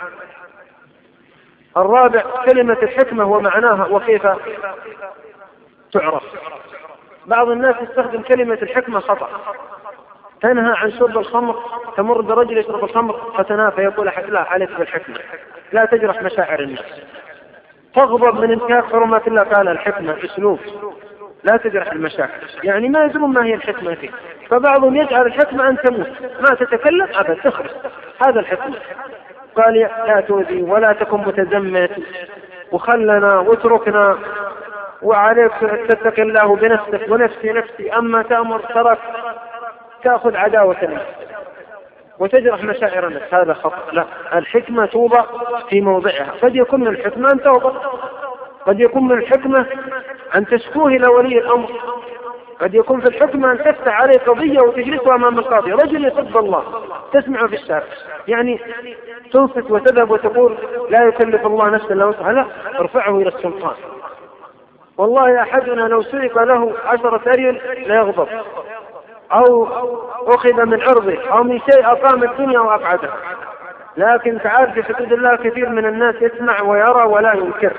الرابع كلمة الحكمة ومعناها وكيف تعرف. بعض الناس يستخدم كلمة الحكمة خطأ، تنهى عن شرب الخمر، تمر برجل يشرب الخمر فتنافى يقول لا عليك بالحكمة، لا تجرح مشاعر الناس. تغضب من انتهاك حرمات الله، قال الحكمة أسلوب، لا تجرح المشاعر، يعني ما يدرون ما هي الحكمة فيه. فبعضهم يجعل الحكمة أن تموت ما تتكلم أبدا تخرج، هذا الحكمة. قال لا تؤذي ولا تكن متزمت وخلنا واتركنا وعليك تتقي الله بنفسك ونفسي نفسي، أما تأمر ترك تأخذ عداوة الناس وتجرح مشاعر الناس، هذا خطأ. لا، الحكمة توضع في موضعها. قد يكون من الحكمة أن توضع، قد يكون من الحكمة أن تشكوه إلى ولي الأمر، قد يكون في الحكمة أن تفتح عليه قضية وتجلسها أمام القاضي. رجل يسب الله تسمعه في الشارع، يعني تنصت وتذهب وتقول لا يكلف الله نفسا إلا وسعها، لا، ارفعه إلى السلطان. والله أحدنا لو سرق له 10 ريال لا يغضب، أو أخذ من عرضه أو من شيء أقام الدنيا وأقعدها. لكن تعال في حدود الله كثير من الناس يسمع ويرى ولا ينكر.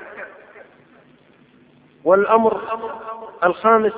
والأمر الخامس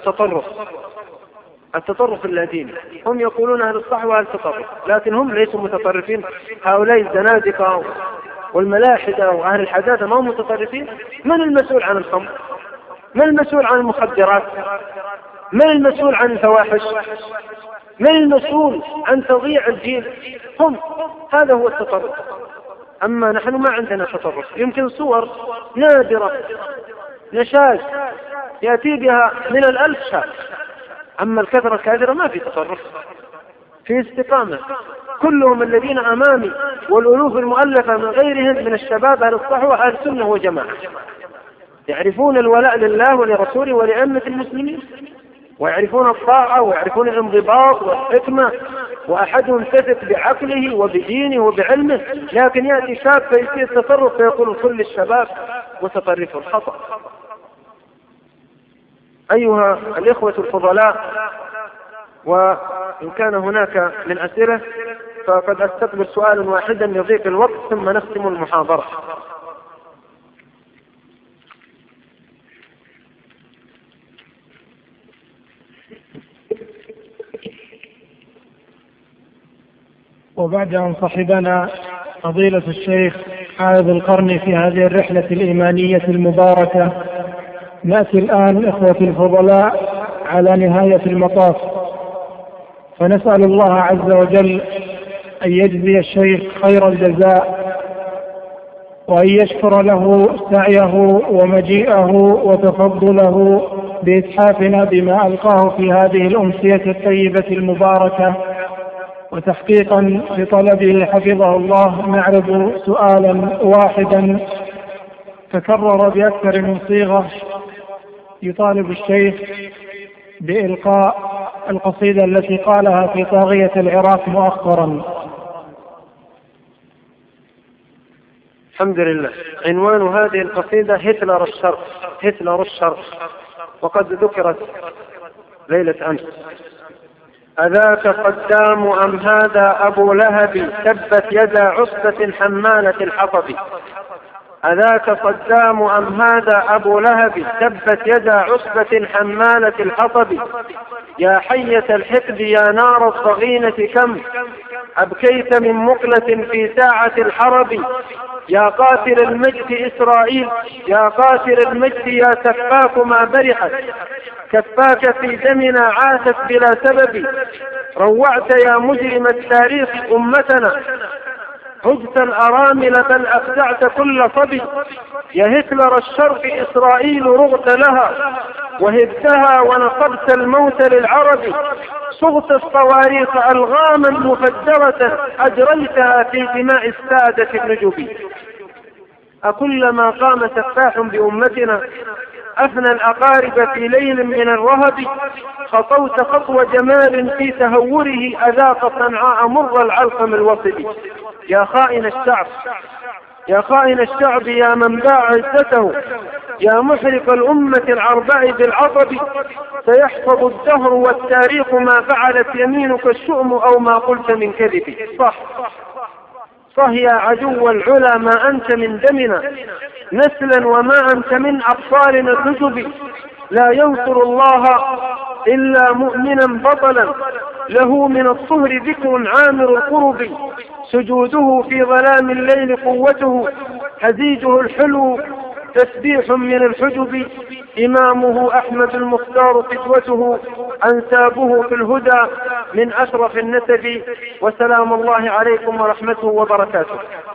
التطرف اللاديني. هم يقولون أهل الصح وأهل التطرف، لكن هم ليسوا متطرفين. هؤلاء الزنادقة والملاحدة وأهل الحداثة ما هم متطرفين. من المسؤول عن الخمر؟ من المسؤول عن المخدرات؟ من المسؤول عن الفواحش؟ من المسؤول عن تضييع الجيل؟ هم. هذا هو التطرف. أما نحن ما عندنا تطرف. يمكن صور نادرة نشاز يأتي بها من 1000 شاب، أما الكثرة الكاثرة ما في تطرف، في استقامة. كلهم الذين أمامي والألوف المؤلفة من غيرهم من الشباب أهل الصحوة أهل السنة وجماعة، يعرفون الولاء لله ولرسوله ولأئمة المسلمين، ويعرفون الطاعة ويعرفون الانضباط والحكمة، وأحدهم تثق بعقله وبدينه وبعلمه. لكن يأتي شاب فيصير تصرف فيقول كل الشباب متطرف. الخطأ. أيها الإخوة الفضلاء، وإن كان هناك من أسئلة فقد أستقبل سؤالا واحدا لضيق الوقت ثم نختم المحاضرة. وبعد أن صحبنا فضيلة الشيخ عائض القرني في هذه الرحلة الإيمانية المباركة، نأتي الآن إخوتي الفضلاء على نهاية المطاف، فنسأل الله عز وجل أن يجزي الشيخ خير الجزاء، وأن يشكر له سعيه ومجيئه وتفضله بإتحافنا بما ألقاه في هذه الأمسية الطيبة المباركة. وتحقيقا لطلبه حفظه الله نعرض سؤالا واحدا تكرر بأكثر من صيغة، يطالب الشيخ بإلقاء القصيدة التي قالها في طاغية العراق مؤخرا. الحمد لله. عنوان هذه القصيدة هتلر الشرق، هتلر الشرق، وقد ذكرت ليلة أمس. أذاك قدام أم هذا أبو لهب، تبت يدا عصبة حمالة الحطب. أذاك قدام أم هذا أبو لهب، تبت يدا عصبة حمالة الحطب. يا حية الحقد يا نار الضغينة، كم أبكيت من مقلة في ساعة الحرب. يا قاتل المجد إسرائيل، يا قاتل المجد يا سفاك ما برحت، كفاك في دمنا عاشت بلا سبب. روعت يا مجرم التاريخ أمتنا، هجت الأرامل بل أخدعت كل صبي. يا هتلر الشرق إسرائيل رغت لها، وهبتها ونصبت الموت للعرب. صغت الصواريخ ألغاما مفجرة، أجريتها في دماء السادة النجب. أكلما قام سفاح بأمتنا أفنى الأقارب في ليل من الرهب. خطوت خطو جمال في تهوره، أذاق صنعاء مر العلقم الوصب. يا خائن الشعب، يا خائن الشعب، يا من باع عزته، يا محرق الأمة العرباء بالعطب. سيحفظ الدهر والتاريخ ما فعلت يمينك الشؤم أو ما قلت من كذب. صح يا عدو العلا، ما أنت من دمنا نسلا وما أنت من أبطالنا النجب. لا ينصر الله إلا مؤمنا بطلا، له من الصهر ذكر عامر القرب. سجوده في ظلام الليل قوته، هزيجه الحلو تسبيح من الحجب. إمامه أحمد المختار قدوته، أنسابه في الهدى من أشرف النسب. وسلام الله عليكم ورحمته وبركاته.